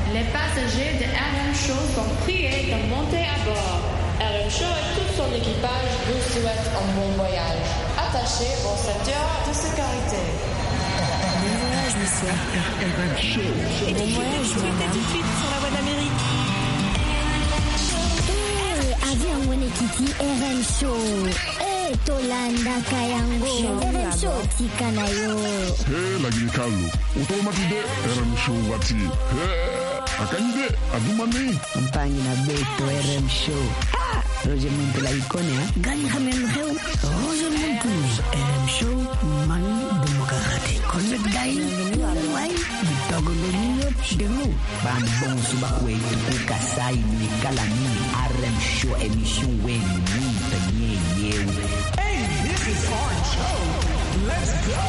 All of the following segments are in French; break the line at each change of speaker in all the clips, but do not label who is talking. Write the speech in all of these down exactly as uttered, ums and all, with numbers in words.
Les passagers de R M Show sont priés de monter à bord. R M Show et tout son équipage vous souhaitent un bon voyage. Attachez vos ceintures de sécurité.
Bon voyage, monsieur. R M Show.
Et bon voyage, madame. Tout de suite sur la voie d'Amérique.
Eh, avion Wenekiti R M Show. Eh, Tolanda Kayango. R M Show tikanayo.
Eh, lagi kalu. Utomatide R M Show wati. Eh, akanyide adumani.
Kampanyi na beto R M Show. Ah, Roger Muntu la ikone ha. Gani hamen heu. Roger Muntu. R M Show mani demokrati. Connect guy. Why? Bitogo leniyo demu. Ban bon suba kwetu kukasai ni kalani. R M Show emission wenu ni tanye yewe.
Hey, this is Orange Show. Let's go.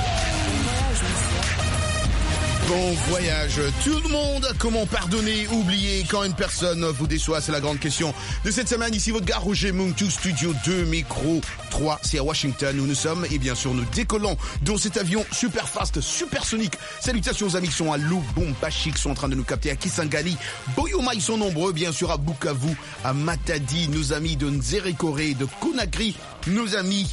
Bon voyage tout le monde. Comment pardonner, oublier quand une personne vous déçoit? C'est la grande question de cette semaine. Ici votre gars Roger Muntu, studio deux, micro trois, c'est à Washington où nous sommes. Et bien sûr nous décollons dans cet avion super fast, supersonique. Salutations aux amis qui sont à Lubumbashi, qui sont en train de nous capter à Kisangani. Boyoma, ils sont nombreux, bien sûr à Bukavu, à Matadi, nos amis de Nzerekore, de Conakry, nos amis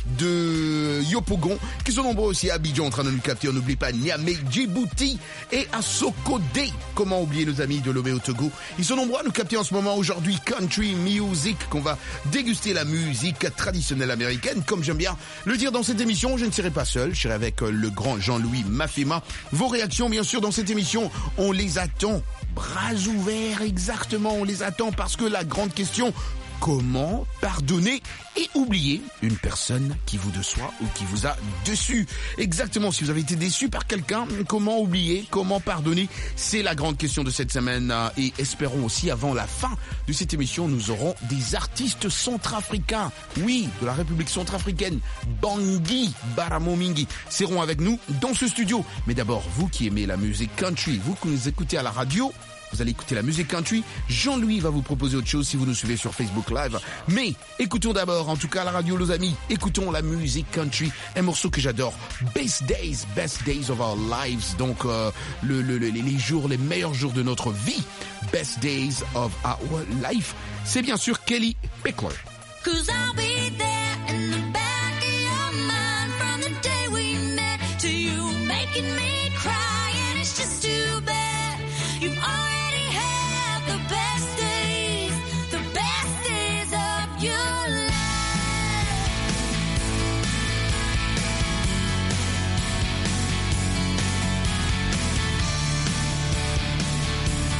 de Yopougon, qui sont nombreux aussi à Abidjan en train de nous capter. On n'oublie pas Niamey, Djibouti et à Sokodé. Comment oublier nos amis de Lomé au Togo? Ils sont nombreux à nous capter en ce moment. Aujourd'hui, country music, qu'on va déguster la musique traditionnelle américaine. Comme j'aime bien le dire dans cette émission, je ne serai pas seul. Je serai avec le grand Jean-Louis Mafema. Vos réactions, bien sûr, dans cette émission, on les attend. Bras ouverts, exactement, on les attend parce que la grande question... Comment pardonner et oublier une personne qui vous déçoit ou qui vous a déçu? Exactement, si vous avez été déçu par quelqu'un, comment oublier, comment pardonner? C'est la grande question de cette semaine. Et espérons aussi, avant la fin de cette émission, nous aurons des artistes centrafricains. Oui, de la République centrafricaine. Bangui Baramomingi seront avec nous dans ce studio. Mais d'abord, vous qui aimez la musique country, vous qui nous écoutez à la radio, vous allez écouter la musique country. Jean-Louis va vous proposer autre chose si vous nous suivez sur Facebook Live. Mais écoutons d'abord, en tout cas à la radio, nos amis, écoutons la musique country. Un morceau que j'adore, Best Days, Best Days of Our Lives. Donc euh, le, le, le, les jours, les meilleurs jours de notre vie. Best Days of Our Life. C'est bien sûr Kelly Pickler.
Cause I'll be there in the back of your mind from the day we met to you making me cry, and it's just too bad you've already had the best days, the best days of your life.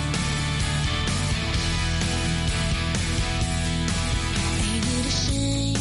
Ain't it a shame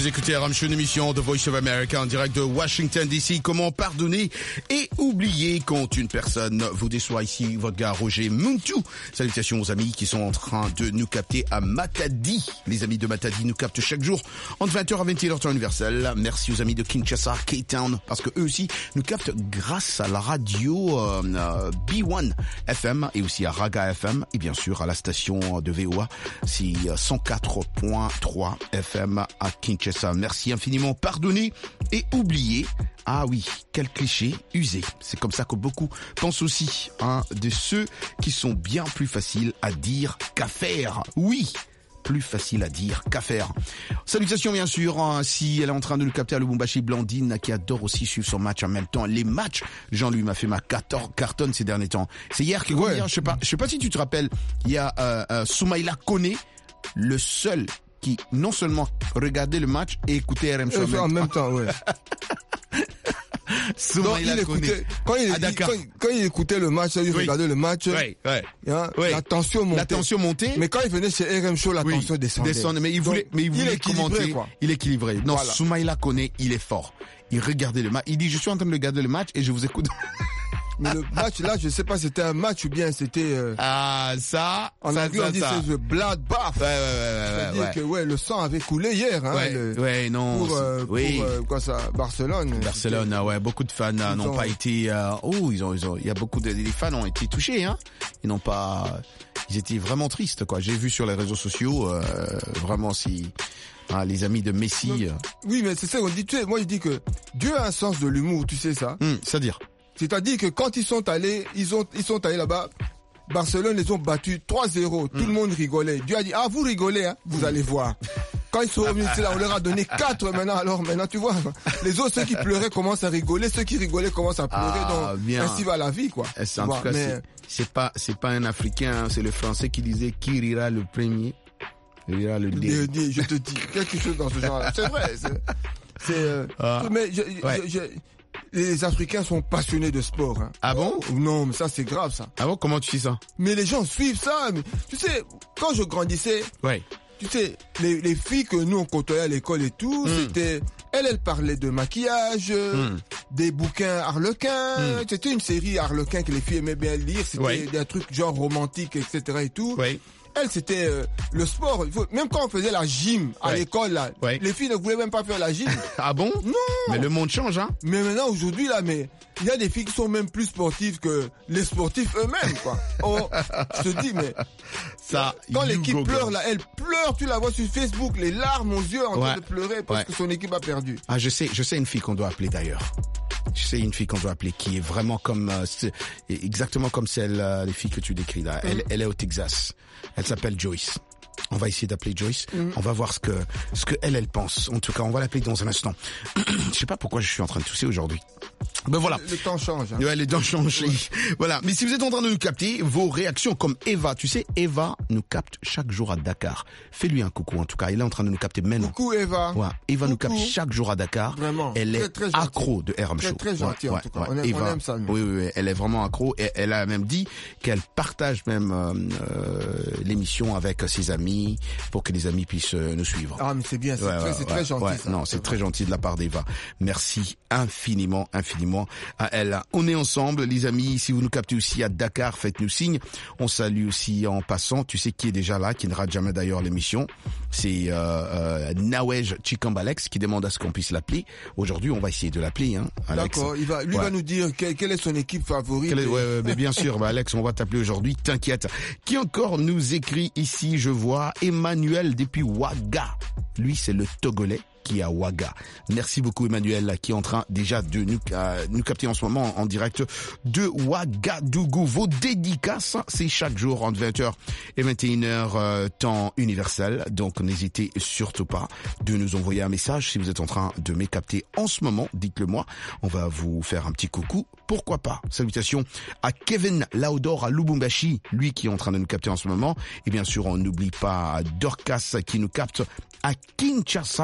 Vous écoutez R M Show, une émission de Voice of America en direct de Washington D C. Comment pardonner et oublier quand une personne vous déçoit? Ici, votre gars Roger Muntu. Salutations aux amis qui sont en train de nous capter à Matadi. Les amis de Matadi nous captent chaque jour entre vingt heures à vingt et une heures temps universel. Merci aux amis de Kinshasa, K-Town, parce que eux aussi nous captent grâce à la radio euh, euh, B un F M et aussi à Raga F M et bien sûr à la station de V O A, c'est cent quatre point trois F M à Kinshasa. Merci infiniment. Pardonnez et oubliez. Ah oui, quel cliché usé. C'est comme ça que beaucoup pensent aussi. Un de ceux qui sont bien plus faciles à dire qu'à faire. Oui, plus facile à dire qu'à faire. Salutations bien sûr, hein, si elle est en train de nous capter à Lubumbashi, Blandine qui adore aussi suivre son match en même temps. Les matchs, Jean-Louis m'a fait ma cartonne ces derniers temps. C'est hier que, ouais. hier, je sais pas, je sais pas si tu te rappelles, il y a euh, euh, Soumaïla Koné, le seul qui non seulement regardait le match et écoutait R M Show
en même temps, ouais. Non, il écoutait, quand, il, il, quand, quand il écoutait le match, il oui. regardait le match,
oui, oui.
Hein, oui. la tension montait.
La tension montait.
Mais quand il venait chez R M Show, la oui. tension descendait.
descendait. Mais il voulait, Donc, mais il voulait il commenter. Quoi. Il est équilibré. Non, voilà. Soumaïla Koné, il est fort. Il regardait le match. Il dit, je suis en train de regarder le match et je vous écoute.
Mais le match là, je sais pas, c'était un match ou bien c'était. Euh,
ah ça.
En
ça,
anglais
ça,
on dit
ça.
c'est the blood bath.
Ouais ouais ouais.
C'est-à-dire
ouais.
que ouais, le sang avait coulé hier. Hein,
ouais.
Le,
ouais non.
Pour, euh,
oui.
pour euh, quoi ça, Barcelone.
Barcelone, ouais, beaucoup de fans n'ont ont... pas été. Euh, oh, ils ont, ils ont, il y a beaucoup de les fans ont été touchés, hein. Ils n'ont pas. Ils étaient vraiment tristes, quoi. J'ai vu sur les réseaux sociaux, euh, vraiment si. Ah, les amis de Messi.
Donc,
euh...
Oui, mais c'est ça qu'on dit. Tu sais, moi je dis que Dieu a un sens de l'humour, tu sais ça.
Hum, c'est-à-dire.
C'est-à-dire que quand ils sont allés, ils ont, ils sont allés là-bas, Barcelone les ont battus trois zéro. Tout mmh. le monde rigolait. Dieu a dit, ah, vous rigolez, hein, vous mmh. allez voir. Quand ils sont revenus, c'est là, on leur a donné quatre maintenant. Alors maintenant, tu vois, les autres, ceux qui pleuraient commencent à rigoler, ceux qui rigolaient commencent à pleurer.
Ah,
donc,
bien.
ainsi va la vie, quoi.
En tout cas, mais... c'est pas, c'est pas un Africain, hein, c'est le Français qui disait qui rira le premier, rira le dernier.
Je te dis quelque chose dans ce genre-là. C'est vrai. C'est, c'est euh, ah. mais je, ouais. je, je, les Africains sont passionnés de sport. Hein.
Ah bon?
Non, mais ça c'est grave ça.
Ah bon? Comment tu dis ça? Mais
les gens suivent ça. Mais, tu sais, quand je grandissais,
ouais.
tu sais, les, les filles que nous on côtoyait à l'école et tout, mm. c'était, elles, elles parlaient de maquillage, mm. des bouquins Harlequin. Mm. C'était une série Harlequin que les filles aimaient bien lire. C'était ouais. des trucs genre romantiques, et cetera et tout.
Ouais.
Elle, c'était euh, le sport. Il faut, même quand on faisait la gym à ouais. l'école, là, ouais. les filles ne voulaient même pas faire la gym.
Ah bon?
Non.
Mais le monde change, hein?
Mais maintenant, aujourd'hui, là, mais il y a des filles qui sont même plus sportives que les sportifs eux-mêmes, quoi. Oh, je te dis, mais
ça.
Quand l'équipe go pleure, go. là, elle pleure. Tu la vois sur Facebook, les larmes aux yeux en ouais. train de pleurer parce ouais. que son équipe a perdu.
Ah, je sais, je sais une fille qu'on doit appeler d'ailleurs. Je sais une fille qu'on doit appeler qui est vraiment comme euh, exactement comme celle euh, les filles que tu décris là. Mm. Elle, elle est au Texas. Elle s'appelle Joyce. On va essayer d'appeler Joyce. Mm. On va voir ce que ce que elle elle pense. En tout cas, on va l'appeler dans un instant. Je sais pas pourquoi je suis en train de tousser aujourd'hui. Ben voilà.
Le, le temps change. Hein.
Ouais, le temps change. Ouais. Voilà. Mais si vous êtes en train de nous capter, vos réactions comme Eva, tu sais, Eva nous capte chaque jour à Dakar. Fais-lui un coucou en tout cas. Il est en train de nous capter maintenant.
Coucou Eva.
Ouais. Eva
coucou.
nous capte chaque jour à Dakar.
Vraiment.
Elle est
très, très
accro de R M Show.
Très, très gentille ouais, en tout cas.
Ouais.
On, aime,
Eva,
on aime ça.
Oui, oui, oui. Elle est vraiment accro et elle a même dit qu'elle partage même euh, euh, l'émission avec ses amis pour que les amis puissent euh, nous suivre.
Ah mais c'est bien, c'est, ouais, très, ouais, c'est ouais, très gentil.
Ouais,
ça,
non, c'est, c'est très gentil de la part d'Eva. Merci infiniment, infiniment à elle. On est ensemble, les amis. Si vous nous captez aussi à Dakar, faites-nous signe. On salue aussi en passant. Tu sais qui est déjà là, qui ne rate jamais d'ailleurs l'émission. C'est euh, euh, Nawej Chikambalex qui demande à ce qu'on puisse l'appeler. Aujourd'hui, on va essayer de l'appeler. Hein, Alex.
D'accord. Il va, lui ouais. va nous dire quelle, quelle est son équipe favorite.
Est, ouais, ouais, mais bien sûr, bah, Alex, on va t'appeler aujourd'hui. T'inquiète. Qui encore nous écrit ici? Je vois Emmanuel depuis Ouaga. Lui, c'est le Togolais qui est à Ouaga. Merci beaucoup Emmanuel qui est en train déjà de nous, euh, nous capter en ce moment en direct de Ouagadougou. Vos dédicaces, c'est chaque jour entre vingt heures et vingt et une heures euh, temps universel. Donc n'hésitez surtout pas de nous envoyer un message si vous êtes en train de me capter en ce moment. Dites-le moi. On va vous faire un petit coucou. Pourquoi pas? Salutations à Kevin Laudor à Lubumbashi, lui qui est en train de nous capter en ce moment. Et bien sûr, on n'oublie pas Dorcas qui nous capte à Kinshasa. Elle est fait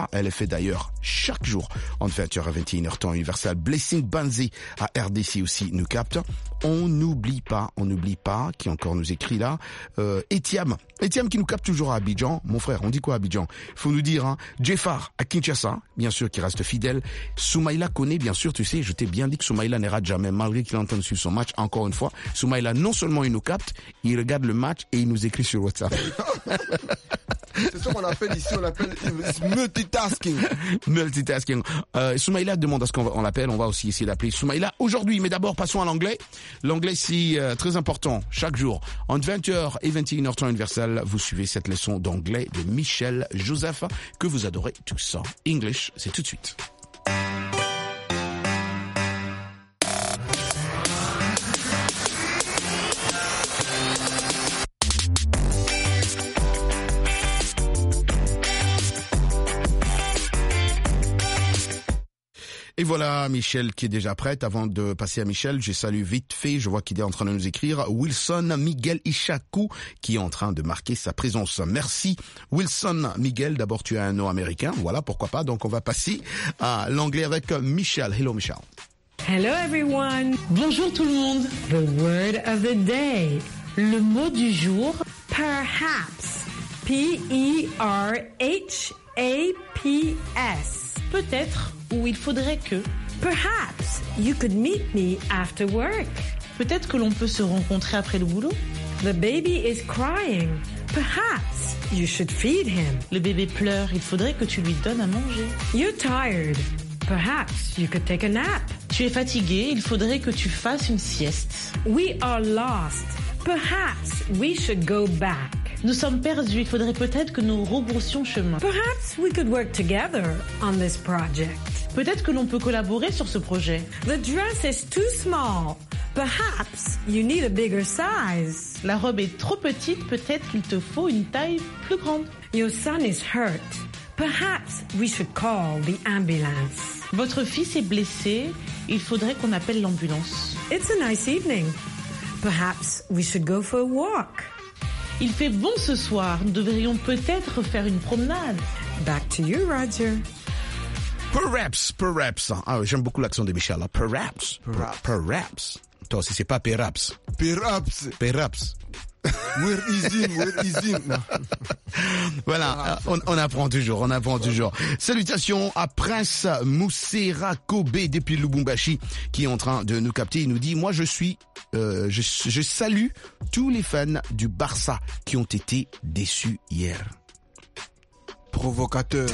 fait d'ailleurs chaque jour en vingt heures à vingt et une heures temps universel. Blessing Banzé à R D C aussi nous capte. On n'oublie pas, on n'oublie pas, qui encore nous écrit là, euh, Etiam, Etiam qui nous capte toujours à Abidjan. Mon frère, on dit quoi à Abidjan? Faut nous dire, hein. Jeffar à Kinshasa, bien sûr, qui reste fidèle. Soumaïla connaît, bien sûr, tu sais, je t'ai bien dit que Soumaïla ne rate jamais, malgré qu'il entende suivre son match. Encore une fois, Soumaïla, non seulement il nous capte, il regarde le match et il nous écrit sur WhatsApp.
C'est ce qu'on appelle ici, on appelle multitasking.
Multitasking. Euh, Soumaïla demande à ce qu'on on l'appelle, on va aussi essayer d'appeler Soumaïla aujourd'hui, mais d'abord passons à l'anglais. L'anglais, c'est euh, très important. Chaque jour, entre vingt heures et vingt et une heures temps universel, vous suivez cette leçon d'anglais de Michel Joseph, que vous adorez tous. English, c'est tout de suite. Et voilà Michel qui est déjà prête. Avant de passer à Michel, je salue vite fait, je vois qu'il est en train de nous écrire, Wilson Miguel Ishaku qui est en train de marquer sa présence. Merci Wilson Miguel, d'abord tu as un nom américain, voilà pourquoi pas, donc on va passer à l'anglais avec Michel. Hello Michel.
Hello everyone.
Bonjour tout le monde.
The word of the day. Le mot du jour, perhaps. P E R H A P S.
Peut-être, ou il faudrait que.
Perhaps you could meet me after work.
Peut-être que l'on peut se rencontrer après le boulot.
The baby is crying. Perhaps you should feed him.
Le bébé pleure, il faudrait que tu lui donnes à manger.
You're tired. Perhaps you could take a nap.
Tu es fatigué, il faudrait que tu fasses une sieste.
We are lost. Perhaps we should go back.
Nous sommes perdus, il faudrait peut-être que nous rebroussions chemin.
Perhaps we could work together on this project.
Peut-être que l'on peut collaborer sur ce projet.
The dress is too small. Perhaps you need a bigger size.
La robe est trop petite, peut-être qu'il te faut une taille plus grande.
Your son is hurt. Perhaps we should call the ambulance.
Votre fils est blessé, il faudrait qu'on appelle l'ambulance.
It's a nice evening. Perhaps we should go for a walk.
Il fait bon ce soir, nous devrions peut-être faire une promenade.
Back to you, Roger.
Perhaps, perhaps. Ah, j'aime beaucoup l'accent de Michel. Là. Perhaps, perhaps. Perhaps. Toi aussi, c'est pas perhaps.
Perhaps.
Perhaps.
Where is him? Where is him? Non.
Voilà, on, on apprend toujours, on apprend toujours. Salutations à Prince Moussera Kobe depuis Lubumbashi qui est en train de nous capter. Il nous dit, moi je suis, euh, je, je salue tous les fans du Barça qui ont été déçus hier.
Provocateur.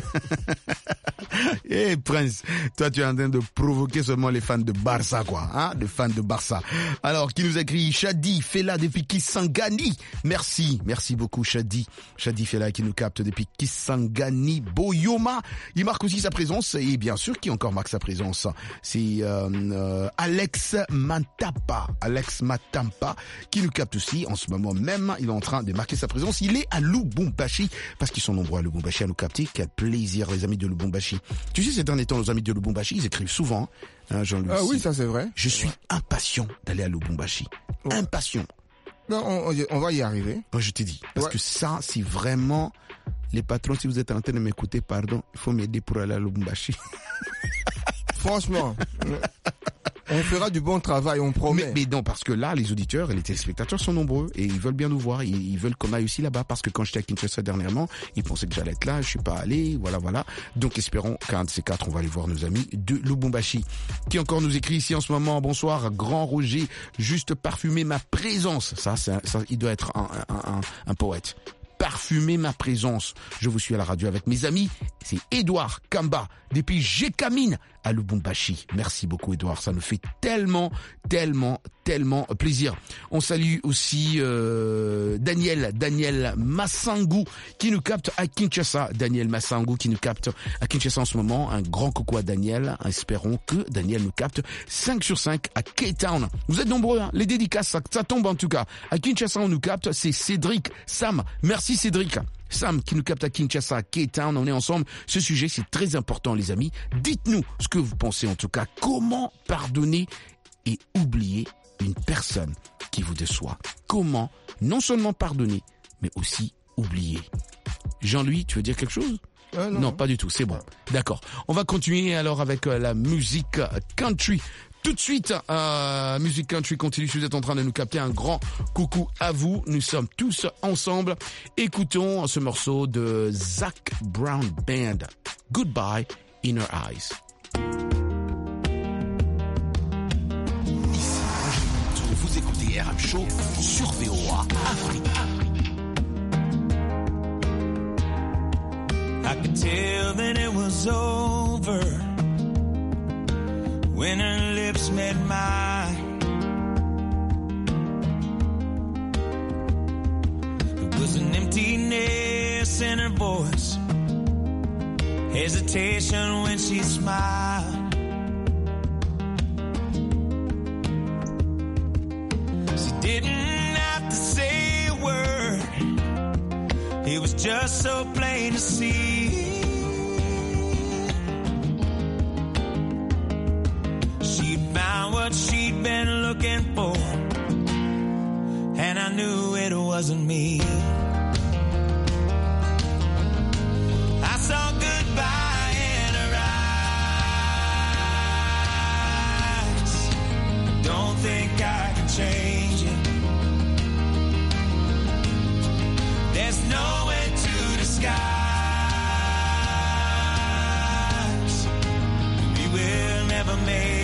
Eh hey, Prince, toi tu es en train de provoquer seulement les fans de Barça quoi, hein, les fans de Barça. Alors qui nous écrit Shadi Fela depuis Kisangani. Merci, merci beaucoup Shadi. Shadi Fela qui nous capte depuis Kisangani. Boyoma, il marque aussi sa présence et bien sûr qui encore marque sa présence, c'est euh, euh, Alex Matapa, Alex Matampa qui nous capte aussi en ce moment même. Il est en train de marquer sa présence. Il est à Lubumbashi parce qu'ils sont nombreux à Lubumbashi à nous capter. Quel plaisir les amis de Lubumbashi. Tu sais, ces derniers temps, nos amis de Lubumbashi, ils écrivent souvent, hein, Jean-Louis.
Ah oui, ça c'est vrai.
Je suis impatient d'aller à Lubumbashi. Ouais. Impatient.
Non, on, on va y arriver.
Moi, je t'ai dit. Parce ouais. que ça, c'est vraiment... Les patrons, si vous êtes en train de m'écouter, pardon, il faut m'aider pour aller à Lubumbashi.
Franchement, on fera du bon travail, on promet.
Mais, mais non, parce que là, les auditeurs et les téléspectateurs sont nombreux et ils veulent bien nous voir. Ils, ils veulent qu'on aille aussi là-bas parce que quand j'étais à Kinshasa dernièrement, ils pensaient que j'allais être là, je suis pas allé, voilà, voilà. Donc espérons qu'un de ces quatre, on va aller voir nos amis de Lubumbashi. Qui encore nous écrit ici en ce moment, bonsoir, Grand Roger, juste parfumer ma présence. Ça, c'est un, ça il doit être un, un, un, un poète. Parfumer ma présence. Je vous suis à la radio avec mes amis. C'est Edouard Kamba depuis Gécamine à Lubumbashi. Merci beaucoup Edouard, ça nous fait tellement, tellement, tellement plaisir. On salue aussi euh, Daniel, Daniel Massangu qui nous capte à Kinshasa. Daniel Massangu qui nous capte à Kinshasa en ce moment. Un grand coucou à Daniel. Espérons que Daniel nous capte cinq sur cinq à Cape Town. Vous êtes nombreux, hein, les dédicaces, ça, ça tombe en tout cas. À Kinshasa, on nous capte, c'est Cédric, Sam. Merci Cédric. Sam qui nous capte à Kinshasa, Cape Town, on est ensemble. Ce sujet, c'est très important, les amis. Dites-nous ce que vous pensez, en tout cas. Comment pardonner et oublier une personne qui vous déçoit? Comment non seulement pardonner, mais aussi oublier? Jean-Louis, tu veux dire quelque chose?
Euh, non.
non, pas du tout, c'est bon. D'accord. On va continuer alors avec euh, la musique country. Tout de suite, euh, musique country continue. Si vous êtes en train de nous capter, un grand coucou à vous. Nous sommes tous ensemble. Écoutons ce morceau de Zac Brown Band. Goodbye, Inner Eyes.
Ici, vous écoutez R M Show sur V O A Afrique.
I could tell that it was over when her lips met mine. There was an emptiness in her voice, hesitation when she smiled. She didn't have to say a word, it was just so plain to see. She'd found what she'd been looking for, and I knew it wasn't me. I saw goodbye in her eyes. Don't think I can change it. There's no way to disguise. We will never make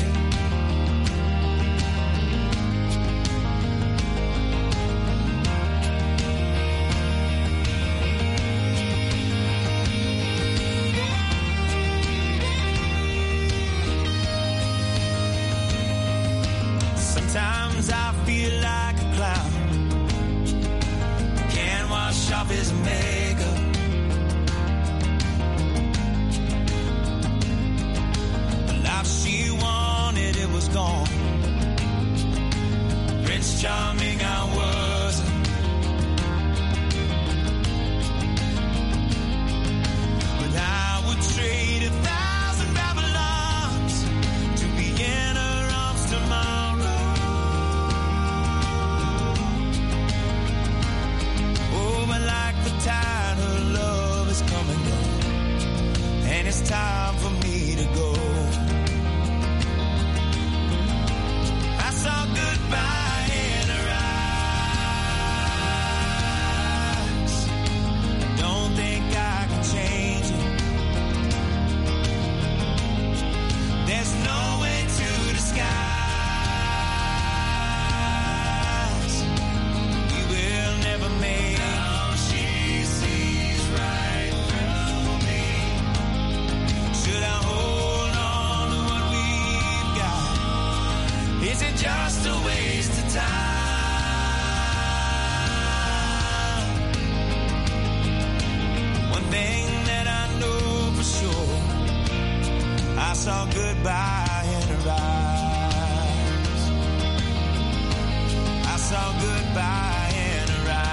off his makeup. The life she wanted, it was gone. Prince Charming, I wasn't. But I would trade a thousand Babylons to be in her arms tomorrow. Tide, her love is coming on, and it's time for me to go. I saw goodbye in her eyes. Don't think I can change it. There's no way to disguise. We will never make just a waste of time. One thing that I know for sure, I saw goodbye in her eyes. I saw goodbye in her eyes.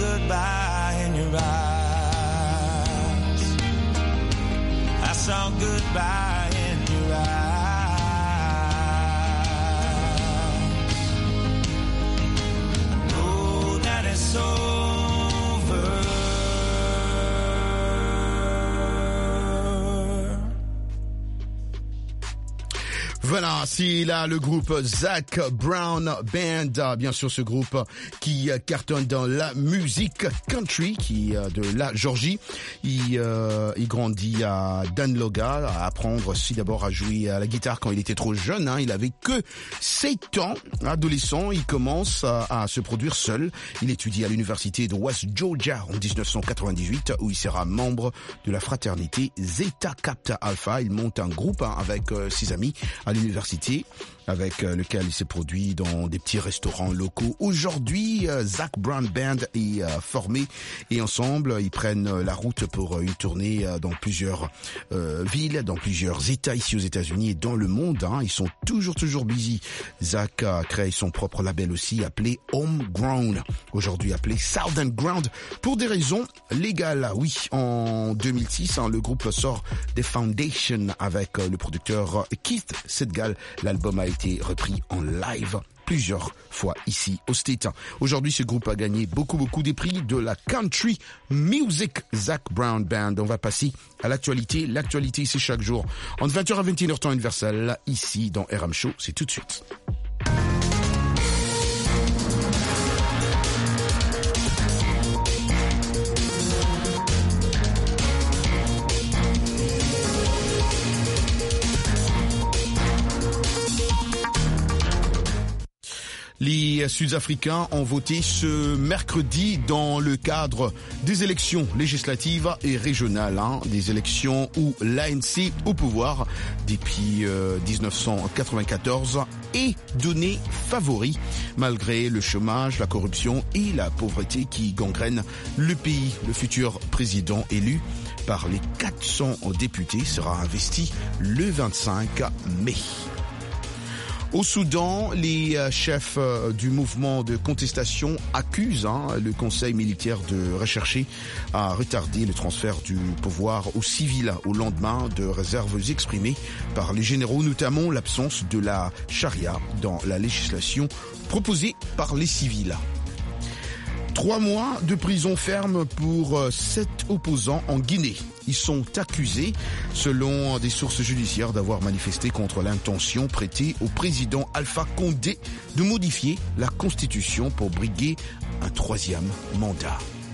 goodbye in your eyes. I saw goodbye in your eyes. I know that it's over.
Voilà, c'est là le groupe Zac Brown Band, bien sûr ce groupe qui cartonne dans la musique country, qui de la Georgie. Il, euh, il grandit à Danloga, à apprendre aussi d'abord à jouer à la guitare quand il était trop jeune. Hein. Il avait que sept ans, adolescent. Il commence à, à se produire seul. Il étudie à l'université de West Georgia en dix-neuf cent quatre-vingt-dix-huit, où il sera membre de la fraternité Zeta Kappa Alpha. Il monte un groupe hein, avec euh, ses amis à l'université, avec euh, lequel il s'est produit dans des petits restaurants locaux. Aujourd'hui, euh, Zac Brown Band est euh, formé et ensemble, ils prennent euh, la route pour euh, une tournée euh, dans plusieurs euh, villes, dans plusieurs États ici aux États-Unis et dans le monde. Hein. Ils sont toujours, toujours busy. Zac a créé son propre label aussi, appelé Homegrown, aujourd'hui appelé Southern Ground, pour des raisons légales. Oui, en deux mille six, hein, le groupe sort des Foundations avec euh, le producteur Keith Sedgal. L'album a été repris en live plusieurs fois ici au States. Aujourd'hui, ce groupe a gagné beaucoup, beaucoup des prix de la country music. Zac Brown Band. On va passer à l'actualité. L'actualité, c'est chaque jour entre vingt heures à vingt et une heures temps universel, ici dans R M Show. C'est tout de suite. Les Sud-Africains ont voté ce mercredi dans le cadre des élections législatives et régionales, hein, des élections où l'A N C au pouvoir depuis euh, dix-neuf cent quatre-vingt-quatorze est donné favori malgré le chômage, la corruption et la pauvreté qui gangrènent le pays. Le futur président élu par les quatre cents députés sera investi le vingt-cinq mai. Au Soudan, les chefs du mouvement de contestation accusent hein, le conseil militaire de rechercher à retarder le transfert du pouvoir aux civils au lendemain de réserves exprimées par les généraux, notamment l'absence de la charia dans la législation proposée par les civils. Trois mois de prison ferme pour sept opposants en Guinée. Ils sont accusés, selon des sources judiciaires, d'avoir manifesté contre l'intention prêtée au président Alpha Condé de modifier la constitution pour briguer un troisième mandat.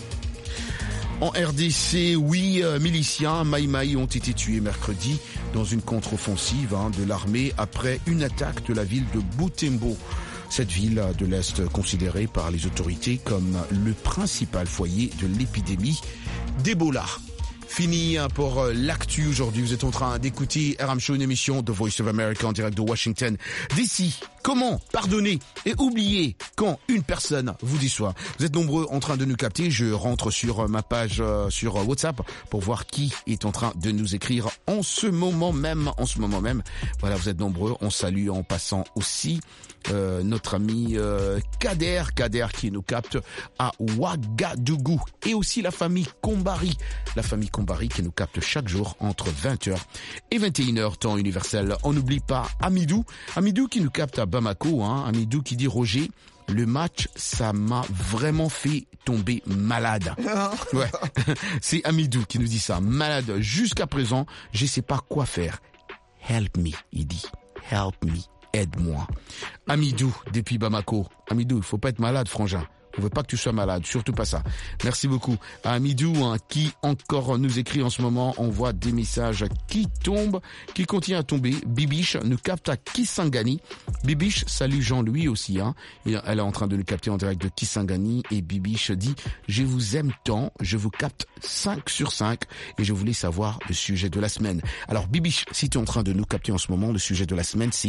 En R D C, huit euh, miliciens Maï-Maï ont été tués mercredi dans une contre-offensive hein, de l'armée après une attaque de la ville de Butembo. Cette ville de l'Est considérée par les autorités comme le principal foyer de l'épidémie d'Ebola. Fini pour l'actu aujourd'hui. Vous êtes en train d'écouter R M Show, une émission de Voice of America en direct de Washington. D'ici, comment pardonner et oublier quand une personne vous déçoit. Vous êtes nombreux en train de nous capter. Je rentre sur ma page euh, sur WhatsApp pour voir qui est en train de nous écrire en ce moment même. En ce moment même. Voilà, vous êtes nombreux. On salue en passant aussi euh, notre ami euh, Kader, Kader qui nous capte à Ouagadougou, et aussi la famille Kombari, la famille Kombari qui nous capte chaque jour entre vingt heures et vingt et une heures temps universel. On n'oublie pas Amidou, Amidou qui nous capte à Bamako, hein, Amidou qui dit Roger, le match, ça m'a vraiment fait tomber malade. Ouais, c'est Amidou qui nous dit ça, malade jusqu'à présent, je sais pas quoi faire. Help me, il dit. Help me, aide-moi. Amidou depuis Bamako. Amidou, il faut pas être malade, frangin. On veut pas que tu sois malade, surtout pas ça. Merci beaucoup à Amidou hein, qui encore nous écrit en ce moment. On voit des messages qui tombent, qui continuent à tomber. Bibiche nous capte à Kisangani. Bibiche salue Jean-Louis aussi. Hein. Elle est en train de nous capter en direct de Kisangani. Et Bibiche dit « Je vous aime tant, je vous capte cinq sur cinq et je voulais savoir le sujet de la semaine. » Alors Bibiche, si tu es en train de nous capter en ce moment, le sujet de la semaine c'est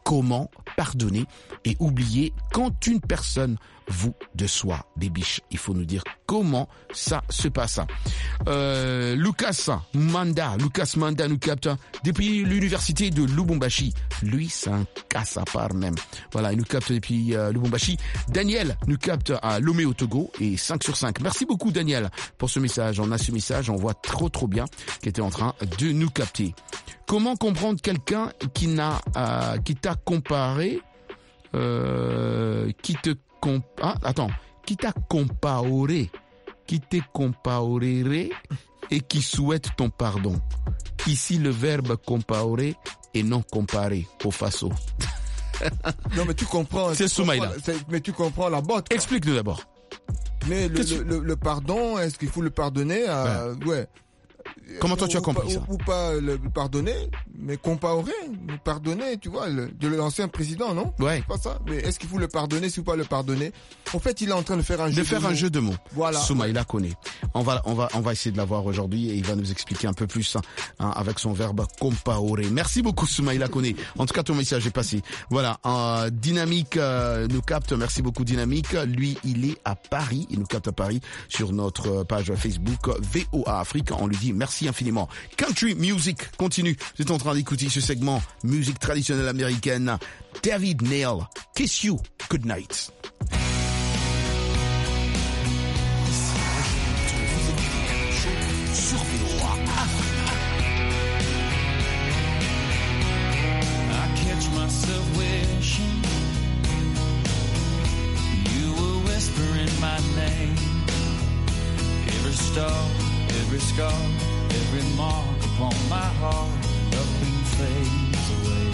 comment pardonner et oublier quand une personne vous déçoit. Des biches, il faut nous dire comment ça se passe. Euh, Lucas Manda, Lucas Manda nous capte depuis l'université de Lubumbashi. Lui, c'est un casse à part même. Voilà, il nous capte depuis euh, Lubumbashi. Daniel nous capte à Lomé au Togo et cinq sur cinq. Merci beaucoup Daniel pour ce message. On a ce message, on voit trop trop bien qu'il était en train de nous capter. Comment comprendre quelqu'un qui n'a, euh, qui t'a comparé, euh, qui te comp... ah, attends, qui t'a comparé, qui t'est comparé et qui souhaite ton pardon. Ici le verbe comparer et non comparer au faso.
Non mais tu comprends.
C'est Soumaïla.
Mais tu comprends la botte. Quoi.
Explique-nous d'abord.
Mais le, le, le, le pardon, est-ce qu'il faut le pardonner à... ouais. ouais.
Comment toi tu as compris
ou,
ça?
Ou pas le pardonner, mais comparer, le pardonner, tu vois, le, de l'ancien président, non?
Ouais.
C'est pas ça. Mais est-ce qu'il faut le pardonner, ou pas le pardonner? En fait, il est en train de faire un
de
jeu
faire
de
un
mots.
jeu de mots.
Voilà.
Soumaïla connaît. On va, on va, on va essayer de l'avoir aujourd'hui et il va nous expliquer un peu plus hein, avec son verbe comparer. Merci beaucoup Soumaïla connaît. En tout cas, ton message est passé. Voilà. Euh, Dynamique euh, nous capte. Merci beaucoup Dynamique. Lui, il est à Paris. Il nous capte à Paris sur notre page Facebook V O A Afrique. On lui dit merci infiniment. Country Music continue. Vous êtes en train d'écouter ce segment musique traditionnelle américaine. David Neal, Kiss You Goodnight.
Sur V O A Afrique.
I catch myself wishing you were whispering my name. Every star, every scar, every mark upon my heart, nothing fades away.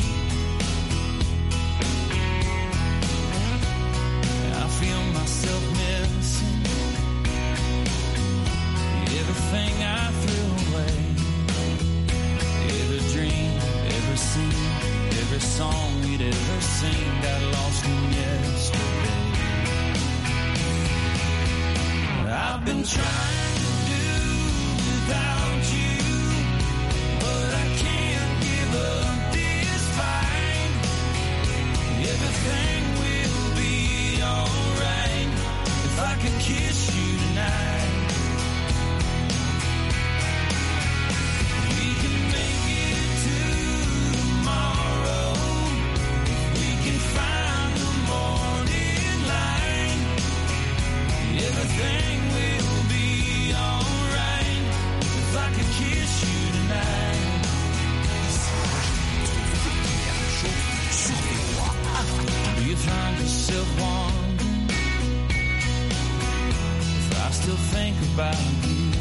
I feel myself missing everything I threw away. Every dream, every scene, every song we'd ever sing got lost in yesterday. I've been trying to do without you, but I can't give up this fight. Everything will be alright if I could kiss you tonight. We can make it to tomorrow if we can find the morning light. Everything will be alright if I could kiss you tonight. You find yourself wondering if I still think about you.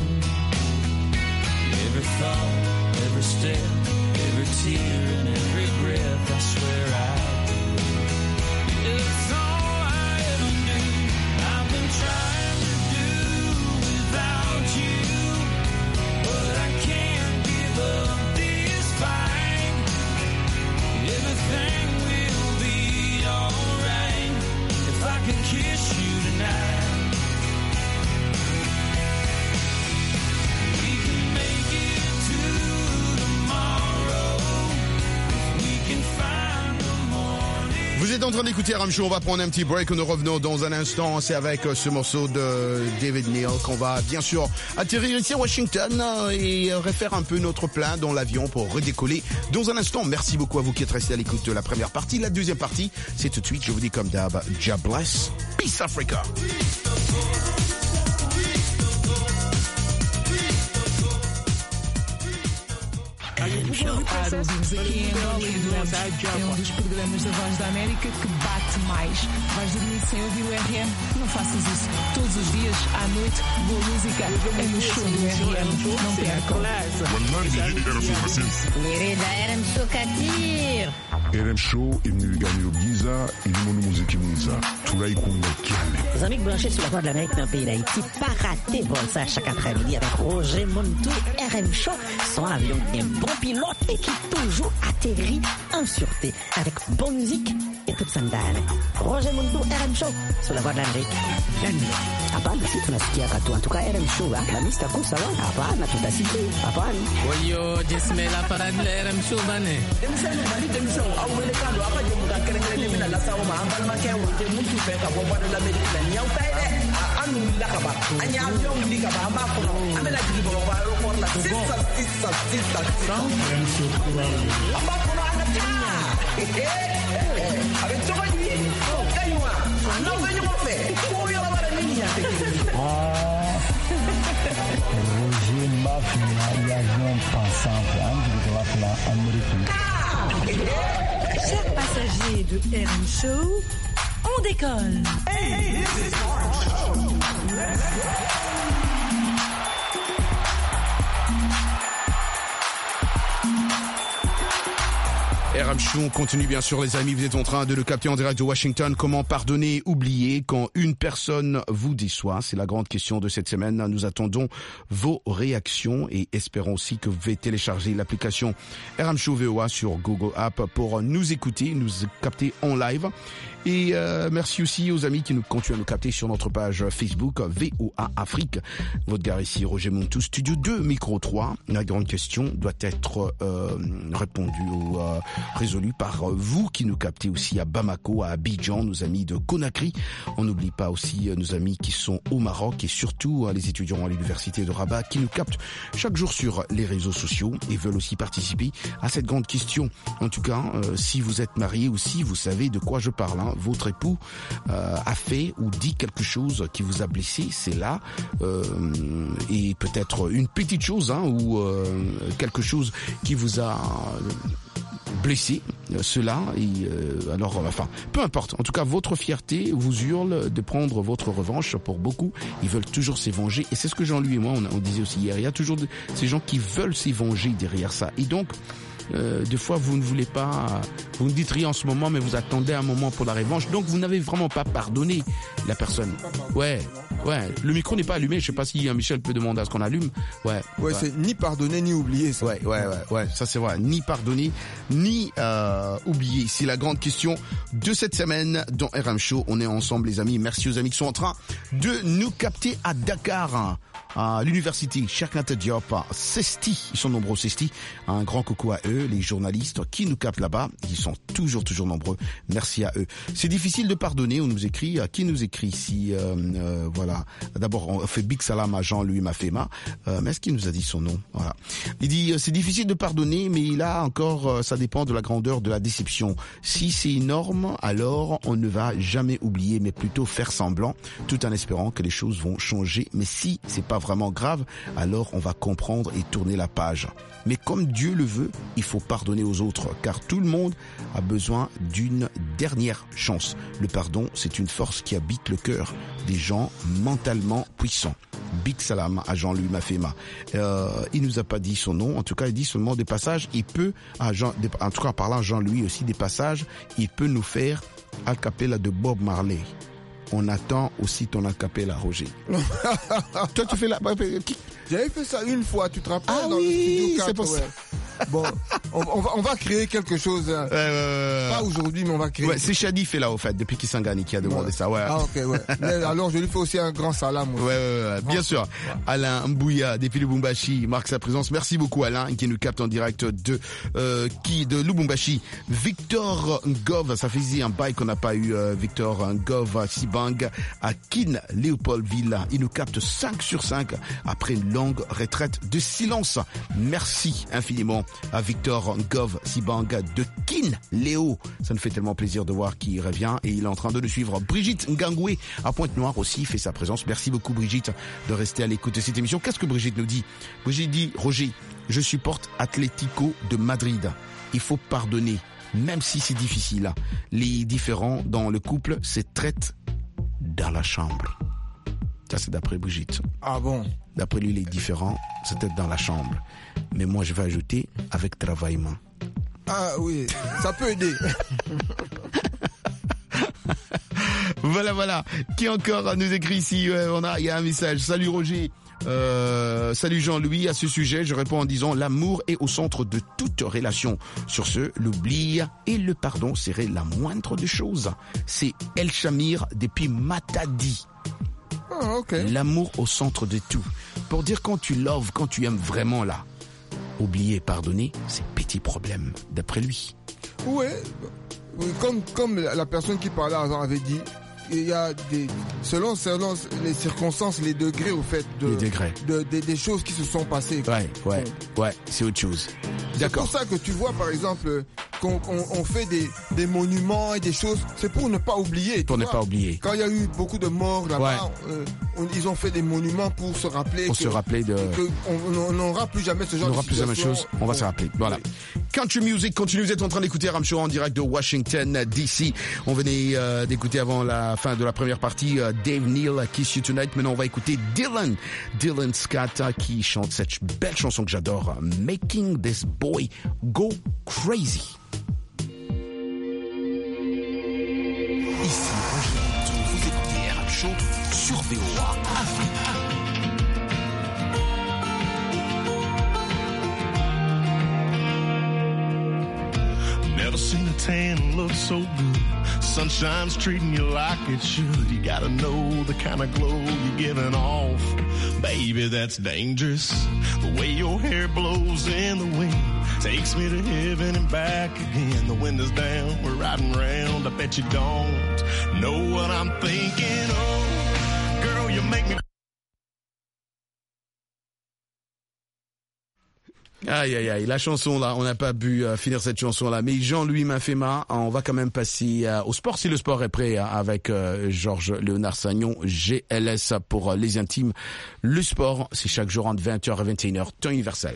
Every thought, every step, every tear and every breath, I swear I do. It's all I ever knew. I've been trying to do without you, but I can't give up this fight. Everything will be alright if I could kiss you tonight. We can make it to tomorrow if we can find the morning.
Vous êtes en train d'écouter R M Show, on va prendre un petit break, nous revenons dans un instant, c'est avec ce morceau de David Neal qu'on va bien sûr atterrir ici à Washington et refaire un peu notre plein dans l'avion pour redécoller dans un instant. Merci beaucoup à vous qui êtes restés à l'écoute de la première partie. La deuxième partie, c'est tout de suite, je vous dis comme d'hab, Jah bless, Peace Africa.
Para ouvimos aqui em Hollywood, é um dos programas da Voz da América que bate mais. Vais dormir sem ouvir o R M? Não faças isso. Todos os dias, à noite, boa música é no show do R M. Não percam.
Lirida R M Show Katir.
R M Show imnigani Giza ilimono muziki mwiza tulaikunga kiale.
Les amis branchés sur la voie de l'Amérique dans le pays d'Haïti, pas rater bon ça chaque après-midi avec Roger Montou, R M Show, son avion bien bon pilote et qui toujours atterrit en sûreté avec bonne musique Ikut sandane. Roger Mundu R M Show. Sulla guarda Enrique. Hapana, si tunasikia katu. Antuka R M Show, ah, na Mister Kusa wa. Hapana, tutasikia. Hapana.
Oyo, jismela para R M Show bane.
Demisano mali demisano au wele kando apa je muka kere kere mina la sawo ma ambal ma ke wote mutu fe ka bo bana la America la nyau tai de anu la ka ba anya avion li ka ba amba ko amela jigi bo ba ro ko la sisa sisa sisa amba ko na ana tinya avec toi ni kaywa no venyo mo fe ko yo la bara niña
Roger Mafia y avion passant de la plan américain.
Chers passagers de R M Show, on décolle.
Hey, this is R M Show. Let's go.
R M Show, on continue bien sûr les amis, vous êtes en train de le capter en direct de Washington. Comment pardonner, oublier quand une personne vous déçoit? C'est la grande question de cette semaine. Nous attendons vos réactions et espérons aussi que vous pouvez télécharger l'application R M Show V O A sur Google App pour nous écouter, nous capter en live. Et euh, merci aussi aux amis qui nous continuent à nous capter sur notre page Facebook V O A Afrique. Votre gars ici, Roger Montou, Studio deux, Micro trois. La grande question doit être euh, répondue ou euh, résolue par vous qui nous captez aussi à Bamako, à Abidjan, nos amis de Conakry. On n'oublie pas aussi nos amis qui sont au Maroc et surtout les étudiants à l'université de Rabat qui nous captent chaque jour sur les réseaux sociaux et veulent aussi participer à cette grande question. En tout cas, euh, si vous êtes marié ou si vous savez de quoi je parle, hein, votre époux euh, a fait ou dit quelque chose qui vous a blessé, c'est là, euh, et peut-être une petite chose hein, ou euh, quelque chose qui vous a blessé, cela, et euh, alors, enfin, peu importe. En tout cas, votre fierté vous hurle de prendre votre revanche. Pour beaucoup, ils veulent toujours se venger, et c'est ce que Jean-Louis et moi, on, on disait aussi hier. Il y a toujours de, ces gens qui veulent se venger derrière ça, et donc. Euh, des fois vous ne voulez pas, vous ne dites rien en ce moment, mais vous attendez un moment pour la revanche, donc vous n'avez vraiment pas pardonné la personne. Ouais, ouais. Le micro n'est pas allumé. Je sais pas si Michel peut demander à ce qu'on allume. Ouais.
Ouais, ouais. C'est ni pardonner ni oublier. Ça.
Ouais, ouais, ouais, ouais. Ça c'est vrai. Ni pardonner ni euh, oublier. C'est la grande question de cette semaine dans R M Show. On est ensemble, les amis. Merci aux amis qui sont en train de nous capter à Dakar. À l'université Cheikh Anta Diop, Cesti, ils sont nombreux Cesti, un grand coucou à eux, les journalistes qui nous captent là-bas, ils sont toujours toujours nombreux, merci à eux. C'est difficile de pardonner, on nous écrit, qui nous écrit ici, euh, euh, voilà, d'abord on fait big salam à Jean-Louis Mafema, euh, mais est-ce qu'il nous a dit son nom? Voilà. Il dit, c'est difficile de pardonner, mais là encore, ça dépend de la grandeur de la déception. Si c'est énorme, alors on ne va jamais oublier, mais plutôt faire semblant, tout en espérant que les choses vont changer, mais si c'est pas vraiment grave, alors on va comprendre et tourner la page. Mais comme Dieu le veut, il faut pardonner aux autres, car tout le monde a besoin d'une dernière chance. Le pardon, c'est une force qui habite le cœur des gens mentalement puissants. Big salam à Jean-Louis Mafema. Euh, il nous a pas dit son nom, en tout cas il dit seulement des passages. Il peut, à Jean, en tout cas en parlant à Jean-Louis aussi des passages, il peut nous faire a cappella de Bob Marley. On attend aussi ton acapella, Roger. Toi, tu fais la...
J'avais fait ça une fois, tu te rappelles?
Ah
dans
oui,
le studio quatre,
c'est pour
ouais.
ça.
Bon, on, on, va, on va créer quelque chose. Hein.
Euh,
Pas aujourd'hui, mais on va créer.
Ouais, c'est Shadi fait là, au fait, depuis Kisangani qui a demandé
ouais.
ça. Ouais.
Ah, ok, ouais. Mais alors, je lui fais aussi un grand salam. Aussi.
Ouais, ouais, ouais, bien sûr. Alain Mbouya, depuis Lubumbashi, marque sa présence. Merci beaucoup, Alain, qui nous capte en direct de, euh, qui, de Lubumbashi. Victor Ngov, ça faisait un bail qu'on n'a pas eu, euh, Victor Ngov à Sibang, à Kin, Léopoldville. Il nous capte cinq sur cinq après une longue retraite de silence. Merci infiniment à Victor Ngov Sibang de Kin Léo. Ça nous fait tellement plaisir de voir qu'il revient et il est en train de nous suivre. Brigitte Ngangoué à Pointe-Noire aussi fait sa présence. Merci beaucoup Brigitte de rester à l'écoute de cette émission. Qu'est-ce que Brigitte nous dit? Brigitte dit, Roger, je supporte Atlético de Madrid. Il faut pardonner, même si c'est difficile. Les différends dans le couple se traitent dans la chambre. Ça, c'est d'après Brigitte.
Ah bon?
D'après lui, les différents, c'était dans la chambre. Mais moi, je vais ajouter avec travaillement.
Ah oui, ça peut aider.
Voilà, voilà. Qui encore nous écrit ici? Ouais, on a, il y a un message. Salut Roger.
Euh, salut Jean-Louis, à ce sujet, je réponds en disant l'amour est au centre de toute relation. Sur ce, l'oubli et le pardon serait la moindre des choses. C'est El Chamir depuis Matadi.
Ah, ok.
L'amour au centre de tout. Pour dire quand tu loves, quand tu aimes vraiment là. Oublier, pardonner, c'est petit problème, d'après lui.
Ouais, oui, comme, comme la personne qui parlait avant avait dit, il y a des, selon, selon les circonstances, les degrés au fait de,
les degrés.
de, de des choses qui se sont passées.
Ouais, ouais, ouais, c'est autre chose. D'accord.
C'est pour ça que tu vois, par exemple, qu'on on, on fait des, des monuments et des choses, c'est pour ne pas oublier.
Pour ne pas oublier.
Quand il y a eu beaucoup de morts là-bas,
ouais.
euh, on, ils ont fait des monuments pour se rappeler.
Pour
que,
se rappeler de.
Que on n'aura plus jamais ce genre
on
de situation. On n'aura
plus jamais chose. On va se rappeler. Voilà. Oui. Country Music continue. Vous êtes en train d'écouter Ram Show en direct de Washington D C. On venait euh, d'écouter avant la fin de la première partie euh, Dave Neal, Kiss You Tonight. Maintenant, on va écouter Dylan, Dylan Scott qui chante cette belle chanson que j'adore, Making This Boy Go Crazy.
Ici Roger, vous écoutez R M Show sur V O A Afrique.
Never seen a tan look so good. Sunshine's treating you like it should. You gotta know the kind of glow you're giving off. Baby, that's dangerous. The way your hair blows in the wind takes me to heaven and back again. The windows down, we're riding round. I bet you don't know what I'm thinking. Oh, girl, you make me...
Aïe, aïe, aïe, la chanson là, on n'a pas pu euh, finir cette chanson là, mais Jean-Louis m'a fait mal. On va quand même passer euh, au sport, si le sport est prêt, hein, avec euh, Georges Léonard Sagnon, G L S pour euh, les intimes. Le sport, c'est chaque jour entre vingt heures et vingt et une heures, temps universel.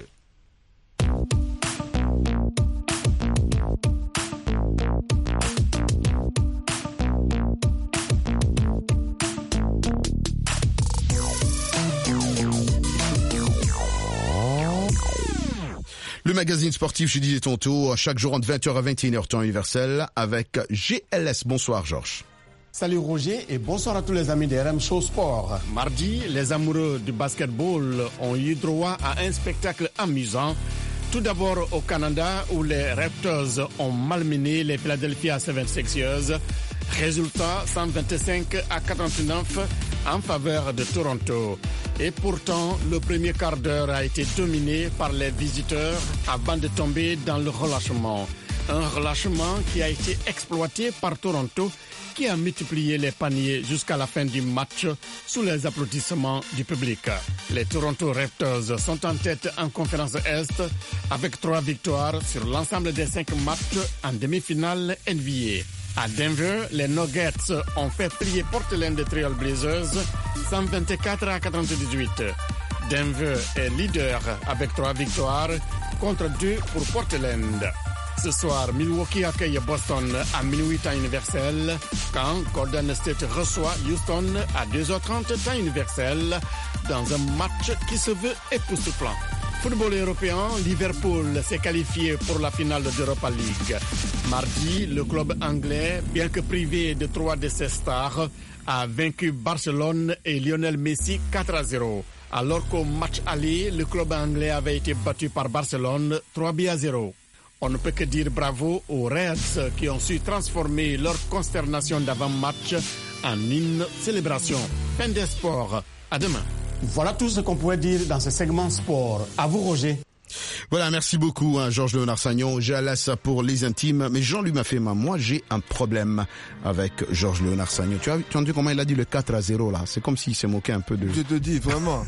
Le magazine sportif, je disais tantôt, chaque jour entre vingt heures et vingt et une heures, temps universel, avec G L S. Bonsoir, Georges.
Salut Roger et bonsoir à tous les amis de R M Show Sport. Mardi, les amoureux du basketball ont eu droit à un spectacle amusant. Tout d'abord au Canada, où les Raptors ont malmené les Philadelphia seventy-sixers. Résultat cent vingt-cinq à quatre-vingt-neuf en faveur de Toronto. Et pourtant, le premier quart d'heure a été dominé par les visiteurs avant de tomber dans le relâchement. Un relâchement qui a été exploité par Toronto, qui a multiplié les paniers jusqu'à la fin du match sous les applaudissements du public. Les Toronto Raptors sont en tête en conférence Est avec trois victoires sur l'ensemble des cinq matchs en demi-finale N B A. À Denver, les Nuggets ont fait plier Portland Trail Blazers cent vingt-quatre à quatre-vingt-dix-huit. Denver est leader avec trois victoires contre deux pour Portland. Ce soir, Milwaukee accueille Boston à minuit temps universel, quand Golden State reçoit Houston à deux heures trente temps universel, dans un match qui se veut époustouflant. Football européen, Liverpool s'est qualifié pour la finale d'Europa League. Mardi, le club anglais, bien que privé de trois de ses stars, a vaincu Barcelone et Lionel Messi quatre à zéro. Alors qu'au match aller, le club anglais avait été battu par Barcelone trois buts à zéro. On ne peut que dire bravo aux Reds qui ont su transformer leur consternation d'avant-match en une célébration. Fin des sports. À demain. Voilà tout ce qu'on pouvait dire dans ce segment sport. À vous, Roger.
Voilà, merci beaucoup, hein, Georges Léonard Sagnon. J'ai à ça pour les intimes, mais Jean lui m'a fait mal. Moi, j'ai un problème avec Georges Léonard Sagnon. Tu as, tu as entendu comment il a dit le quatre à zéro, là? C'est comme s'il s'est moqué un peu de...
Je te dis, vraiment.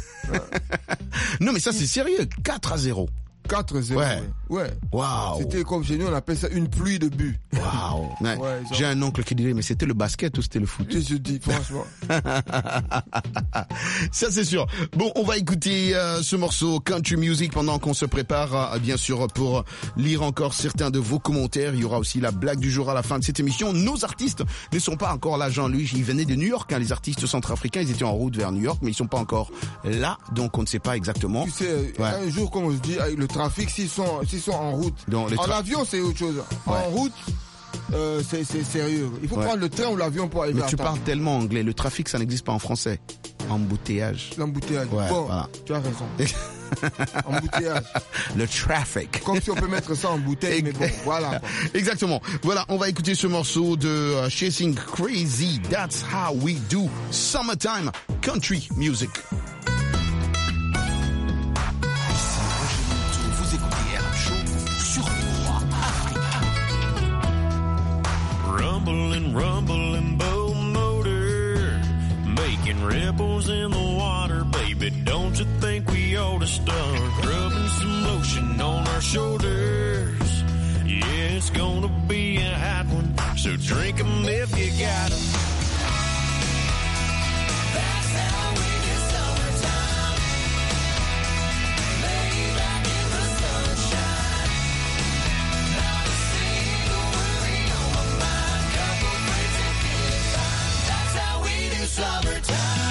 Non, mais ça, c'est sérieux. quatre à zéro.
quatre à zéro.
Ouais.
Ouais.
Waouh.
C'était comme chez nous, on appelle ça une pluie de buts.
Waouh. Ouais,
ouais,
j'ai un oncle qui dirait, mais c'était le basket ou c'était le foot?
Je dis, franchement.
Ça, c'est sûr. Bon, on va écouter euh, ce morceau Country Music pendant qu'on se prépare, euh, bien sûr, pour lire encore certains de vos commentaires. Il y aura aussi la blague du jour à la fin de cette émission. Nos artistes ne sont pas encore là, Jean-Louis. Ils venaient de New York, hein, les artistes centrafricains. Ils étaient en route vers New York, mais ils sont pas encore là. Donc, on ne sait pas exactement.
Tu sais, ouais. Un jour, comme on se dit, avec le trafic, s'ils sont, s'ils sont en route.
Donc,
en avion, c'est autre chose. Ouais. En route, euh, c'est, c'est sérieux. Il faut ouais. prendre le train ou l'avion pour aller
Mais
vers
tu
ta...
parles tellement anglais. Le trafic, ça n'existe pas en français.
Embouteillage.
L'embouteillage.
Ouais,
bon,
voilà.
tu as raison. Embouteillage.
Le traffic.
Comme si on peut mettre ça en bouteille, mais bon, voilà. Quoi.
Exactement. Voilà, on va écouter ce morceau de uh, Chasing Crazy. That's how we do summertime country music.
Vous écoutez R M Show sur V O A Afrique.
Rumbling, rumbling, boat motor, making ripples in the water, baby. Don't you think we ought to start rubbing some lotion on our shoulders? Yeah, it's gonna be a hot one, so drink 'em if you got 'em. That's how we do summertime. Lay back in the sunshine. Not a single worry on my mind. Couple friends and feeling fine. That's how we do summertime.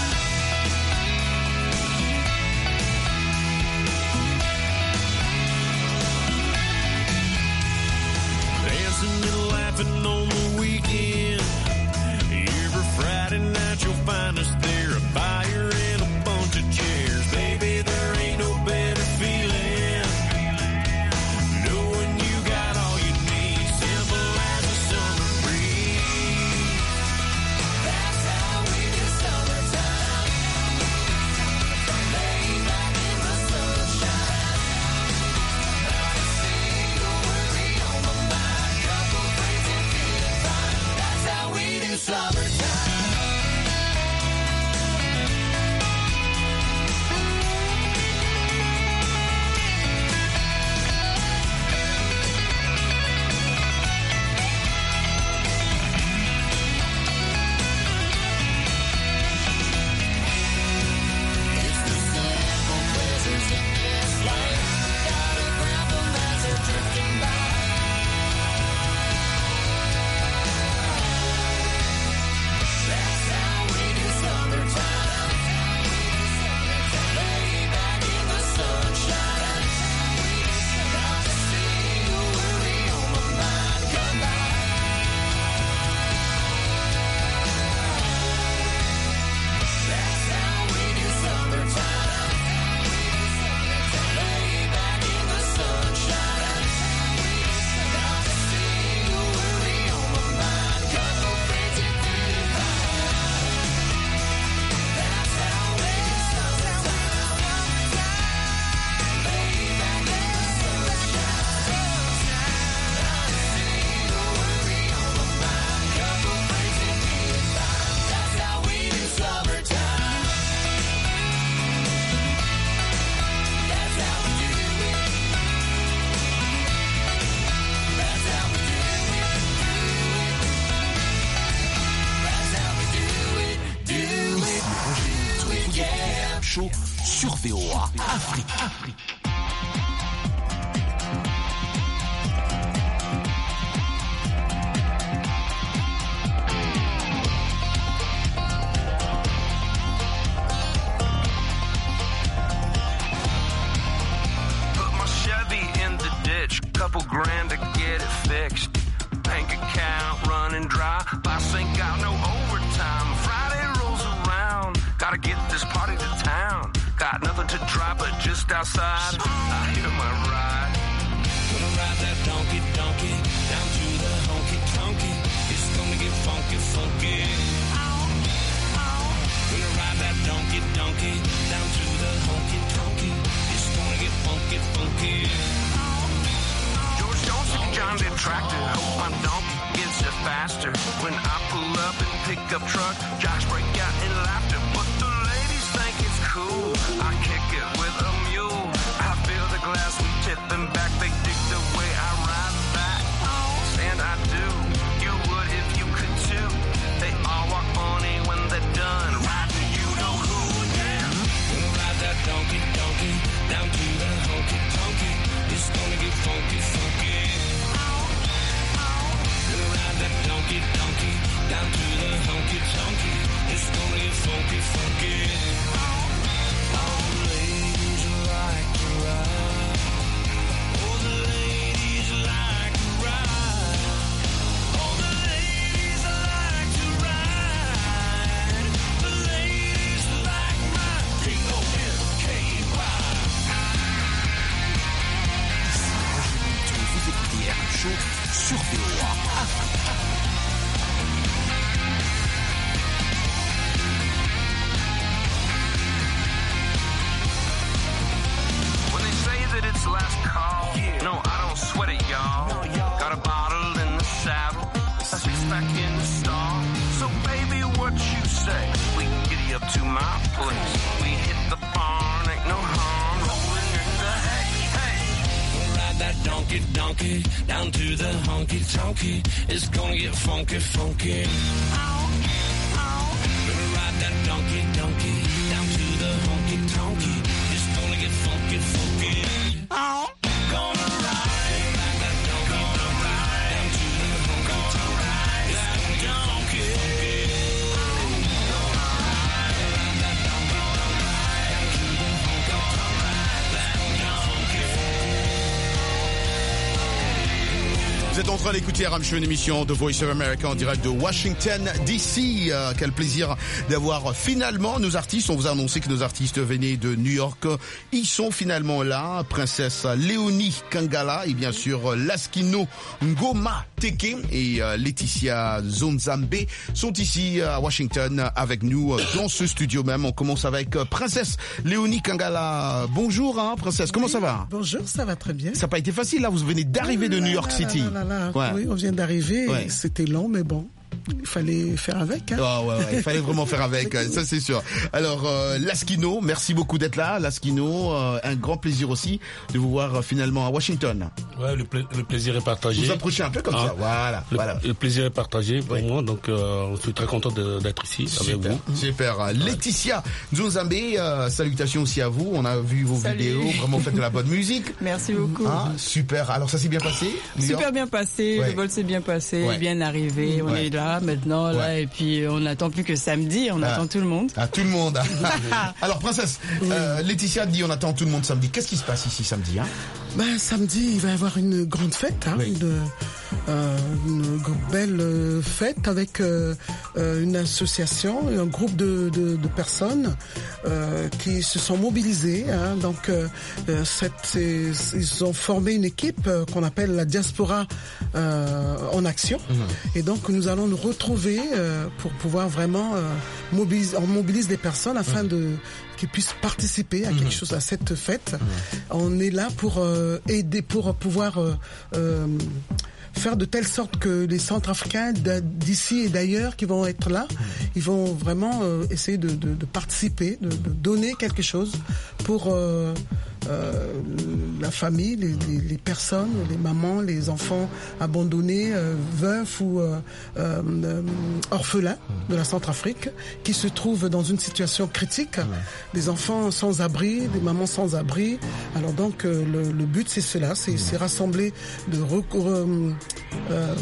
Dancing and laughing on the weekend. Every Friday night you'll find us there, a fire and a bunch of chairs. Baby, there ain't no better feeling, knowing you got all you need, simple as a summer breeze. That's how we do summertime. Lay back in the sunshine. Not a single worry on my mind. Couple friends and feeling fine. That's how we do summertime. It's the simple pleasures in this life. Gotta grab 'em as they're drifting by. That's how we do summertime. Lay back in the sunshine. Not a single worry on my mind. Come by. That's how we do summertime. Lay back in the sunshine. Not a single worry on my mind. Couple friends and feeling fine. That's how we do summertime. Lay back in the sunshine. Not a single worry on my mind. Couple friends and feeling fine. That's how we do summertime. That's how we do it. That's how we do it. That's how we do it. Do it. Do it. Yeah.
Show sur V O A Afrique.
Put my Chevy in the ditch, couple grand to get it fixed. Bank account running dry, boss ain't got no overtime. Friday rolls around, gotta get this party to town. Got nothing to try but just outside, I hear my ride. Gonna ride that donkey donkey down to the honky tonky. It's gonna get funky funky. Gonna ride that donkey donkey down to the honky tonky. It's gonna get funky funky. George Jones and John did tractor. Hope my donkey gets it faster. When I pull up in pickup truck, jocks break out in laughter. But the ladies think it's cool. I kick it with a mule. I feel the glass we tipping back. They dig the way I ride back. And I do. You would if you could too. They all walk funny when they're done. Ride to you know who, yeah. Gonna ride that donkey donkey down to the honky tonky. It's gonna get funky funky. Gonna ride that donkey donkey down to the honky tonky. It's gonna get funky funky. All the ladies like to ride. Oh, the ladies
Show sur V O A Afrique.
When they say that it's last call, no, I don't sweat it, y'all. Got a bottle in the saddle, a six pack in the stall. So baby, what you say? We can get you up to my place. We hit the barn, ain't no harm rolling in the hay. Hey, we'll ride that donkey, donkey down to the honky tonky. It's gonna get funky, funky. Ow, ow. Gonna ride that donkey, donkey down to the honky tonky. It's gonna get funky, funky. Ow. Gonna ride, ride that donkey, gonna ride down to the honky tonky. That donkey.
Vous êtes en train d'écouter R M Show, une émission de Voice of America en direct de Washington D C. Euh, quel plaisir d'avoir finalement nos artistes. On vous a annoncé que nos artistes venaient de New York. Ils sont finalement là. Princesse Léonie Kangala et bien sûr Laskino Ngoma Teke et euh, Laetitia Zonzambe sont ici à Washington avec nous dans ce studio même. On commence avec euh, Princesse Léonie Kangala. Bonjour hein, Princesse, comment
oui,
ça va?
Bonjour, ça va très bien.
Ça n'a pas été facile là, vous venez d'arriver de New York City.
Là,
Ouais.
Oui, on vient d'arriver,
Ouais.
c'était long, mais bon, il fallait faire avec. Hein.
Oh, ouais, ouais, il fallait vraiment faire avec, ça c'est sûr. Alors, euh, Laskino, merci beaucoup d'être là. Laskino, euh, un grand plaisir aussi de vous voir euh, finalement à Washington.
Ouais, le, pla- le plaisir est partagé.
Vous approchez un peu comme
Ah,
ça, voilà.
Le,
voilà.
le plaisir est partagé pour moi, donc euh, je suis très content de- d'être ici avec
Super,
vous.
super. Laetitia Nzonzambe, euh, salutations aussi à vous. On a vu vos
Salut.
vidéos, vraiment faites de la bonne musique.
Merci beaucoup.
Ah, super. Alors ça s'est bien passé New York
Super bien passé,
Ouais.
le vol s'est bien passé,
Ouais.
bien arrivé, on
Ouais.
est là maintenant, là,
Ouais.
et puis on n'attend plus que samedi, on
Ah.
attend tout le monde.
Ah, tout le monde. Alors, princesse, euh, Laetitia dit on attend tout le monde samedi. Qu'est-ce qui se passe ici samedi hein
Ben, samedi, il va y avoir une grande fête, hein, une, euh, une g- belle euh, fête avec euh, euh, une association, un groupe de, de, de personnes euh, qui se sont mobilisées. Hein, donc, euh, euh, cette, c'est- ils ont formé une équipe euh, qu'on appelle la diaspora euh, en action. Et donc, nous allons nous retrouver euh, pour pouvoir vraiment euh, mobiliser, on mobilise des personnes afin de qui puissent participer à quelque chose, à cette fête. On est là pour euh, aider, pour pouvoir euh, euh, faire de telle sorte que les Centrafricains d'a- d'ici et d'ailleurs qui vont être là, ils vont vraiment euh, essayer de, de, de participer, de, de donner quelque chose pour euh, euh, la famille, les, les, les personnes, les mamans, les enfants abandonnés, euh, veufs ou euh, euh, euh, orphelins de la Centrafrique qui se trouvent dans une situation critique, des enfants sans abri, des mamans sans abri. Alors donc euh, le, le but c'est cela, c'est c'est rassembler, de recours, euh, euh,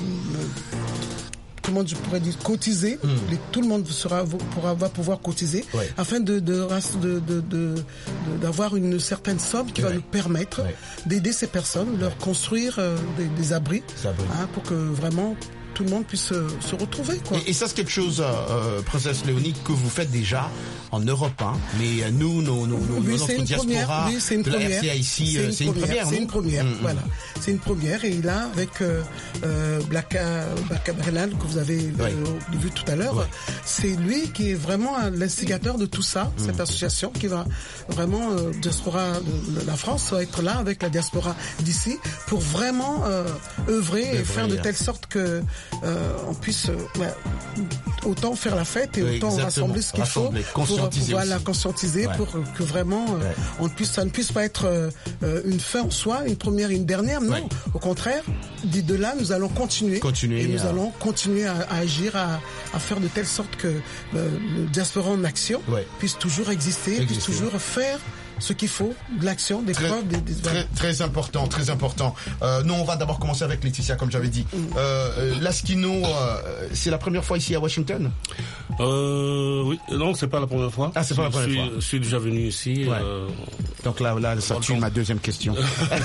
comment je pourrais dire, cotiser. Les- tout le monde sera pourra va pouvoir cotiser
Ouais.
afin de de ras- de de- de- de- d'avoir une certaine somme qui va nous permettre d'aider ces personnes, leur construire euh, des, des abris, hein, pour que vraiment tout le monde puisse euh, se retrouver, quoi.
Et, et ça, c'est quelque chose, euh, euh, Princesse Léonie, que vous faites déjà en Europe. Hein. Mais euh, nous, nos, nos, nos,
Oui,
notre
c'est une
diaspora
première. Oui, c'est une
de la
première.
R C A ici, euh, c'est une première.
C'est
non
une première.
Mm, mm.
Voilà, c'est une première. Et là, avec euh, euh, Blaka Blaka Bernal que vous avez euh, vu tout à l'heure, c'est lui qui est vraiment euh, l'instigateur de tout ça. Cette association qui va vraiment euh, diaspora de, de la France va être là avec la diaspora d'ici pour vraiment euh, œuvrer et
Œuvrer,
faire de
hein.
telle sorte que euh, on puisse euh, ouais, autant faire la fête et
Oui,
autant
exactement.
rassembler ce qu'il faut
Rassembler,
pour
conscientiser
pouvoir la
aussi.
conscientiser
Ouais.
pour que vraiment euh, on puisse, ça ne puisse pas être euh, euh, une fin en soi, une première et une dernière. Non,
Ouais.
au contraire, dit de là, nous allons continuer.
Continuer
et nous
à-
allons continuer à, à agir, à, à faire de telle sorte que euh, le diaspora en action
Ouais.
puisse toujours exister, puisse
Exister.
toujours faire ce qu'il faut, de l'action, des
Très,
preuves, des, des-
très, très important, très important. Euh, nous, on va d'abord commencer avec Laetitia, comme j'avais dit. Euh, euh, Laskino, euh, c'est la première fois ici à Washington
Euh, oui, non, c'est pas la première fois.
Ah, c'est pas la
Je
première
suis-
fois.
Je suis déjà venu ici.
Ouais.
euh,
Donc là, là ça tue ma deuxième question.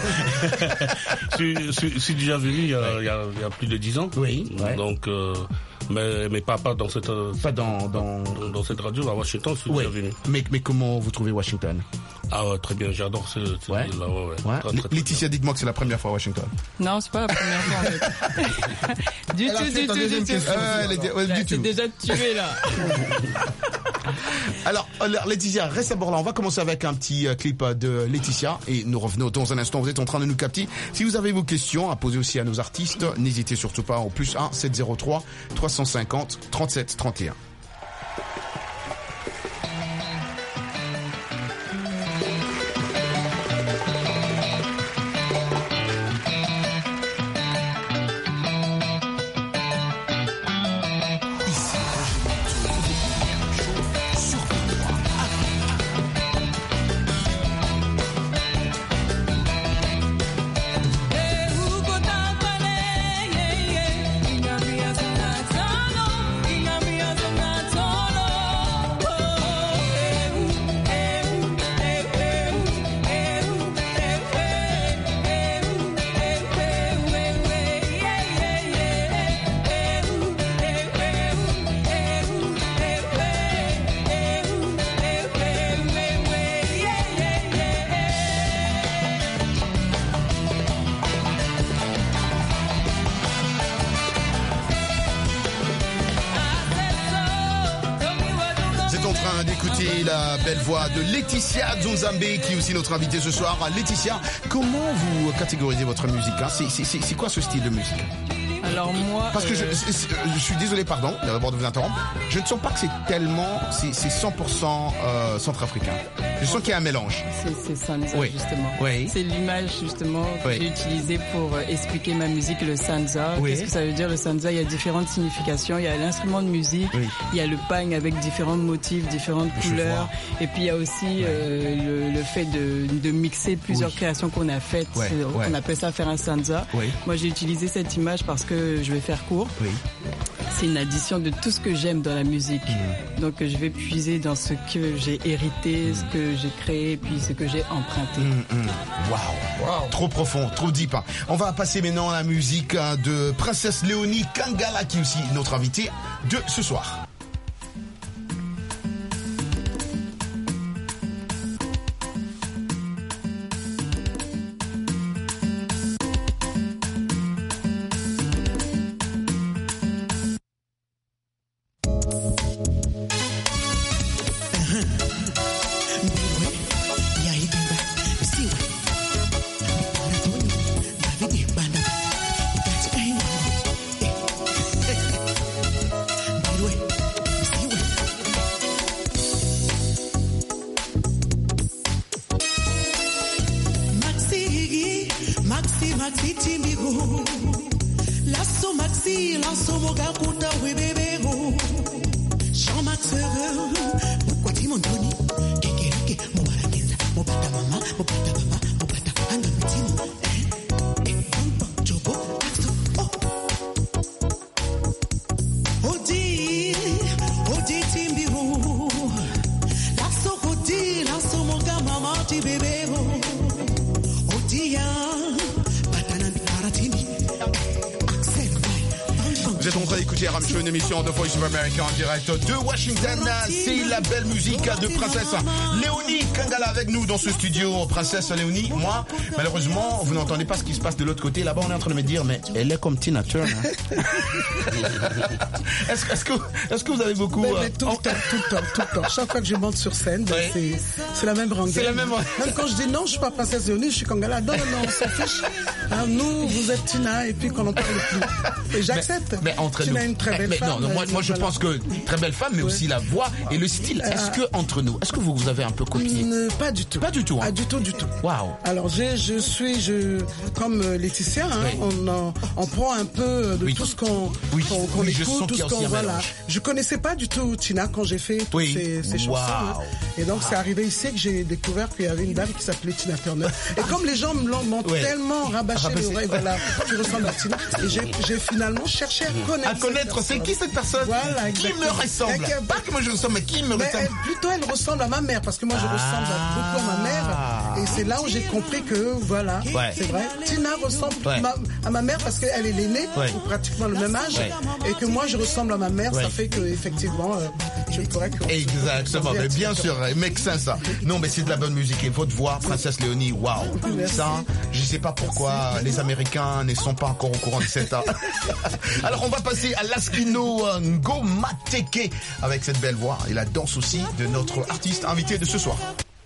je, suis, je suis- je suis déjà venu il y a, il y a- il y a plus de dix ans.
Oui. ouais.
Donc, euh, mais, mais pas, pas dans cette,
Pas dans, dans...
dans cette radio à Washington, je suis
Ouais.
déjà venu.
Mais, mais comment vous trouvez Washington
Ah ouais, très bien, j'adore ce, ce
Ouais.
là, ouais, ouais.
Ouais.
Très, très, très
Laetitia, dites-moi que c'est la première fois à Washington.
Non, c'est pas la première fois en fait. du
Elle a
tout,
fait
du
ta
tout,
deuxième
du tout.
question. Ah, elle est dé- ouais, du
Là,
tout.
c'est déjà tué là.
Alors, alors, Laetitia, reste à bord là. On va commencer avec un petit euh, clip euh, de Laetitia et nous revenons dans un instant. Vous êtes en train de nous capter. Si vous avez vos questions à poser aussi à nos artistes, n'hésitez surtout pas au plus un sept zéro trois trois cent cinquante trente-sept trente et un. D'écouter la belle voix de Laetitia Nzonzambe qui est aussi notre invitée ce soir. Laetitia, comment vous catégorisez votre musique hein? C'est, c'est, c'est, c'est quoi ce style de musique?
Alors moi...
Parce que
euh...
je, c'est, je suis désolé, pardon, d'abord de vous interrompre. Je ne sens pas que c'est tellement, c'est, c'est cent pour cent euh, centrafricain. Je sens qu'il y a un mélange.
C'est, c'est Sanza,
oui.
justement.
Oui.
C'est l'image, justement, que
oui.
j'ai utilisée pour euh, expliquer ma musique, le Sanza.
Oui.
Qu'est-ce que ça veut dire, le Sanza? Il y a différentes significations. Il y a l'instrument de musique, oui. Il y a le pagne avec différents motifs, différentes Je couleurs. Vois. Et puis, il y a aussi ouais. euh, le, le fait de, de mixer plusieurs oui. créations qu'on a faites.
Ouais.
On
ouais.
appelle ça faire un Sanza.
Oui.
Moi, j'ai utilisé cette image parce que je vais faire court.
Oui.
C'est une addition de tout ce que j'aime dans la musique. Mmh. Donc je vais puiser dans ce que j'ai hérité, mmh. ce que j'ai créé, puis ce que j'ai emprunté.
Mmh, mmh. Wow. wow, trop profond, trop deep. On va passer maintenant à la musique de Princesse Léonie Kangala, qui est aussi notre invitée de ce soir. Une émission de Voice of America en direct de Washington. C'est la belle musique de Princesse Léonie Kangala avec nous dans ce studio. Princesse Léonie, moi, malheureusement, vous n'entendez pas ce qui se passe de l'autre côté. Là-bas, on est en train de me dire, mais elle est comme Tina Turner. est-ce, est-ce, que, est-ce que vous avez beaucoup...
Mais, mais tout le temps, tout le temps, tout le temps. Chaque fois que je monte sur scène, ouais. c'est, c'est la même rengaine.
C'est la même...
Même quand je dis non, je suis pas Princesse Léonie, je suis Kangala. Non, non, non, on s'en fiche. Hein, nous, vous êtes Tina, et puis qu'on n'en parle plus. Et j'accepte.
Mais, mais entre
Tina
nous...
est une très belle
mais
femme.
Non, non, moi, moi je voilà. pense que très belle femme, mais ouais. aussi la voix et le style. Est-ce que entre nous, est-ce que vous, vous avez un peu copié?
Ne, Pas du tout.
Pas du tout. Hein.
Ah, du tout, du tout.
Waouh.
Alors j'ai, je suis, je, comme Laetitia, hein, oui. on, en, on prend un peu de oui. tout ce qu'on,
oui.
qu'on, qu'on
oui,
écoute, tout ce qu'on voilà. Je connaissais pas du tout Tina quand j'ai fait toutes
oui.
ces, ces chansons.
Wow.
Hein. Et donc wow. c'est arrivé ici que j'ai découvert qu'il y avait une dame qui s'appelait Tina Turner. Et comme les gens me l'ont, m'ont ouais. tellement rabâché les oreilles, voilà, tu ressembles à Tina. Et j'ai, j'ai finalement cherché à connaître.
À connaître, c'est qui cette personne?
Voilà,
qui me ressemble? Pas que moi je ressemble, mais qui me
mais
ressemble?
Elle, plutôt elle ressemble à ma mère, parce que moi je ah. ressemble à, beaucoup à ma mère. Et c'est là où j'ai compris que, voilà,
Ouais.
c'est vrai, Tina ressemble
Ouais.
ma- à ma mère parce qu'elle est l'aînée,
Ouais.
ou pratiquement le même âge,
Ouais.
et que moi je ressemble à ma mère,
Ouais.
ça fait que effectivement, euh, je pourrais que...
Exactement, mais bien sûr, mec, ça, ça. Non, mais c'est de la bonne musique. Et votre voix, Princesse Léonie, waouh. Ça, je sais pas pourquoi les Américains ne sont pas encore au courant de cette art. Alors, on va passer à Laskino Ngomateke avec cette belle voix et la danse aussi de notre artiste invité de ce soir.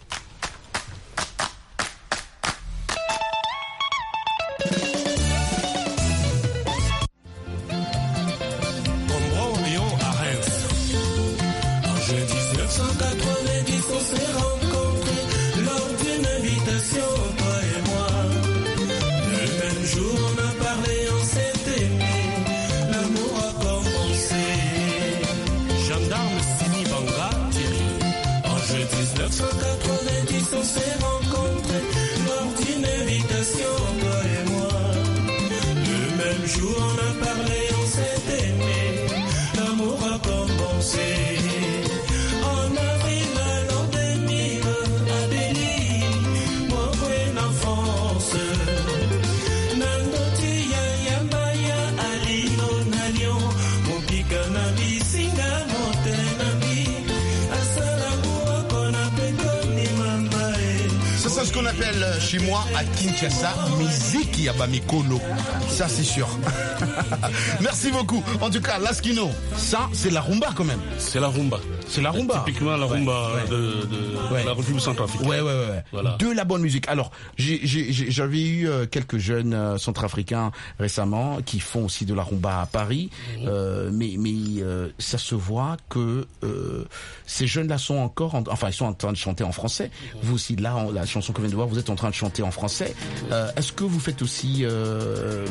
C'est ce qu'on appelle chez moi à Kinshasa, Miziki Abamikolo. Ça, c'est sûr. Merci beaucoup. En tout cas, Laskino, ça, c'est la rumba quand même.
C'est la rumba.
C'est la rumba.
Typiquement la rumba
Ouais, ouais.
de, de,
Ouais.
de la République centrafricaine.
Ouais, ouais, ouais.
Voilà.
De la bonne musique. Alors, j'ai- j'ai- j'ai- j'avais eu euh, quelques jeunes euh, centrafricains récemment qui font aussi de la rumba à Paris,
Mhm.
euh, mais mais euh, ça se voit que euh, ces jeunes-là sont encore, en, enfin, ils sont en train de chanter en français.
Mhm.
Vous aussi, là, en- la chanson qu'on vient de voir, vous êtes en train de chanter en français. Euh, Est-ce que vous faites aussi euh, euh,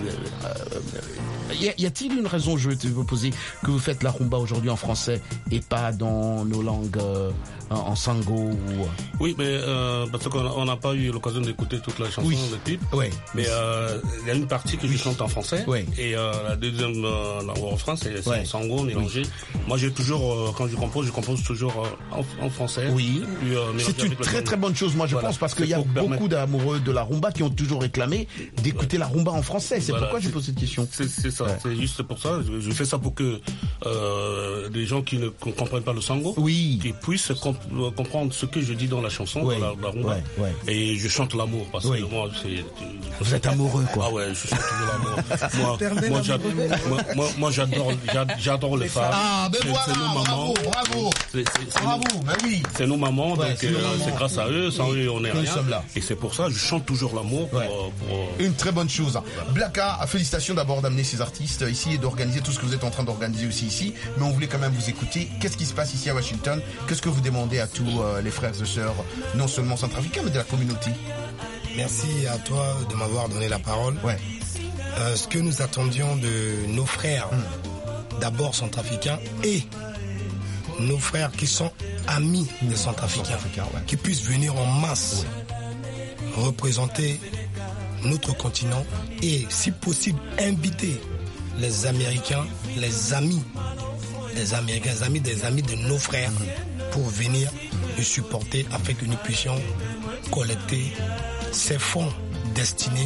y a- y a-t-il une raison, je vais te vous poser, que vous faites la rumba aujourd'hui en français et pas dans nos langues euh, en, en sango ou...
Oui, mais euh, parce qu'on a- on n'a pas eu l'occasion d'écouter toute la chanson,
Oui.
le clip.
Ouais.
Mais euh, il y a une partie que je chante en français.
Ouais.
Et euh, la deuxième, euh, la refrain, c'est c'est
Ouais.
en sango mélangé. Moi, j'ai toujours, euh, quand je compose, je compose toujours euh, en, en français.
Oui.
Puis, euh, mélangé
C'est une
avec le
très
sango.
très bonne chose, moi je
Voilà.
pense, parce
C'est
qu'il y a
pour permettre-
beaucoup d'amoureux de la rumba qui ont toujours réclamé d'écouter la rumba en français. C'est
Voilà,
pourquoi je
c'est-
pose cette question.
C'est c'est ça, c'est juste pour ça. Je, je fais ça pour que euh, les gens qui ne com- comprennent pas le sango,
oui,
qu'ils puissent comp- euh, comprendre ce que je dis dans la chanson,
Ouais,
dans la, la rumba.
ouais, ouais.
Et je chante l'amour parce
Oui.
que moi, c'est.
Vous êtes amoureux, quoi.
Ah ouais, je chante toujours l'amour. moi,
Éternel
moi, j'ad-
amoureux.
moi, moi, moi, j'adore, j'ad- j'adore les femmes.
Ah, ben
C'est-
voilà,
c'est nos mamans.
bravo, bravo.
C'est- c'est- c'est
Bravo,
nos-
ben oui.
C'est nos mamans,
Ouais,
donc
c'est
euh,
nos mamans.
c'est grâce à eux, sans
Oui.
eux, on est
Nous
rien.
sommes là.
Et c'est pour ça, je chante toujours l'amour pour,
Ouais.
euh, pour, euh,
Une très bonne chose. Blacka, félicitations d'abord d'amener ces artistes ici et d'organiser tout ce que vous êtes en train d'organiser aussi ici. Mais on voulait quand même vous écouter. Qu'est-ce qui se passe ici à Washington? Qu'est-ce que vous demandez à tous euh, les frères et sœurs, non seulement centrafricains, mais de la communauté?
Merci à toi de m'avoir donné la parole.
Ouais.
Euh, ce que nous attendions de nos frères, d'abord centrafricains, et nos frères qui sont amis des centrafricains, qui puissent venir en masse représenter notre continent et, si possible, inviter les Américains, les amis, les Américains, les amis des amis de nos frères, pour venir nous supporter afin que nous puissions collecter ces fonds destinés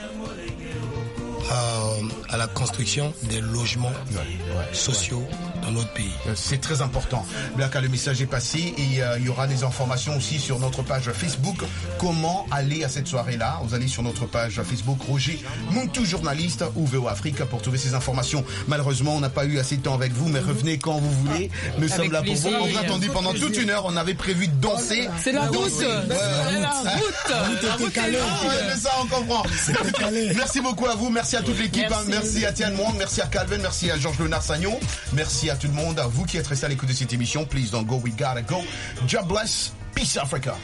à, à la construction des logements sociaux dans notre pays.
C'est très important. Blacka, le message est passé et euh, il y aura des informations aussi sur notre page Facebook. Comment aller à cette soirée-là? Vous allez sur notre page Facebook Roger Muntu, journaliste ou V O Afrique pour trouver ces informations. Malheureusement, on n'a pas eu assez de temps avec vous, mais revenez quand vous voulez. Nous
Avec
sommes là pour vous.
plaisir.
On vous a attendu pendant toute une heure. On avait prévu de danser.
C'est la route.
Danser. Ouais,
C'est la
route.
route. La route est longue.
Ah ouais, mais ça, on comprend. Merci beaucoup à vous. Merci à toute l'équipe.
Merci.
Merci. Merci à Tiane Mwang. Merci à Calvin. Merci à Georges Léonard Sagnon. Merci à tout le monde. À vous qui êtes restés à l'écoute de cette émission. Please don't go. We gotta go. God bless. Peace Africa.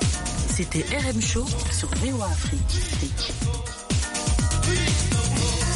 C'était R M Show sur V O Afrique.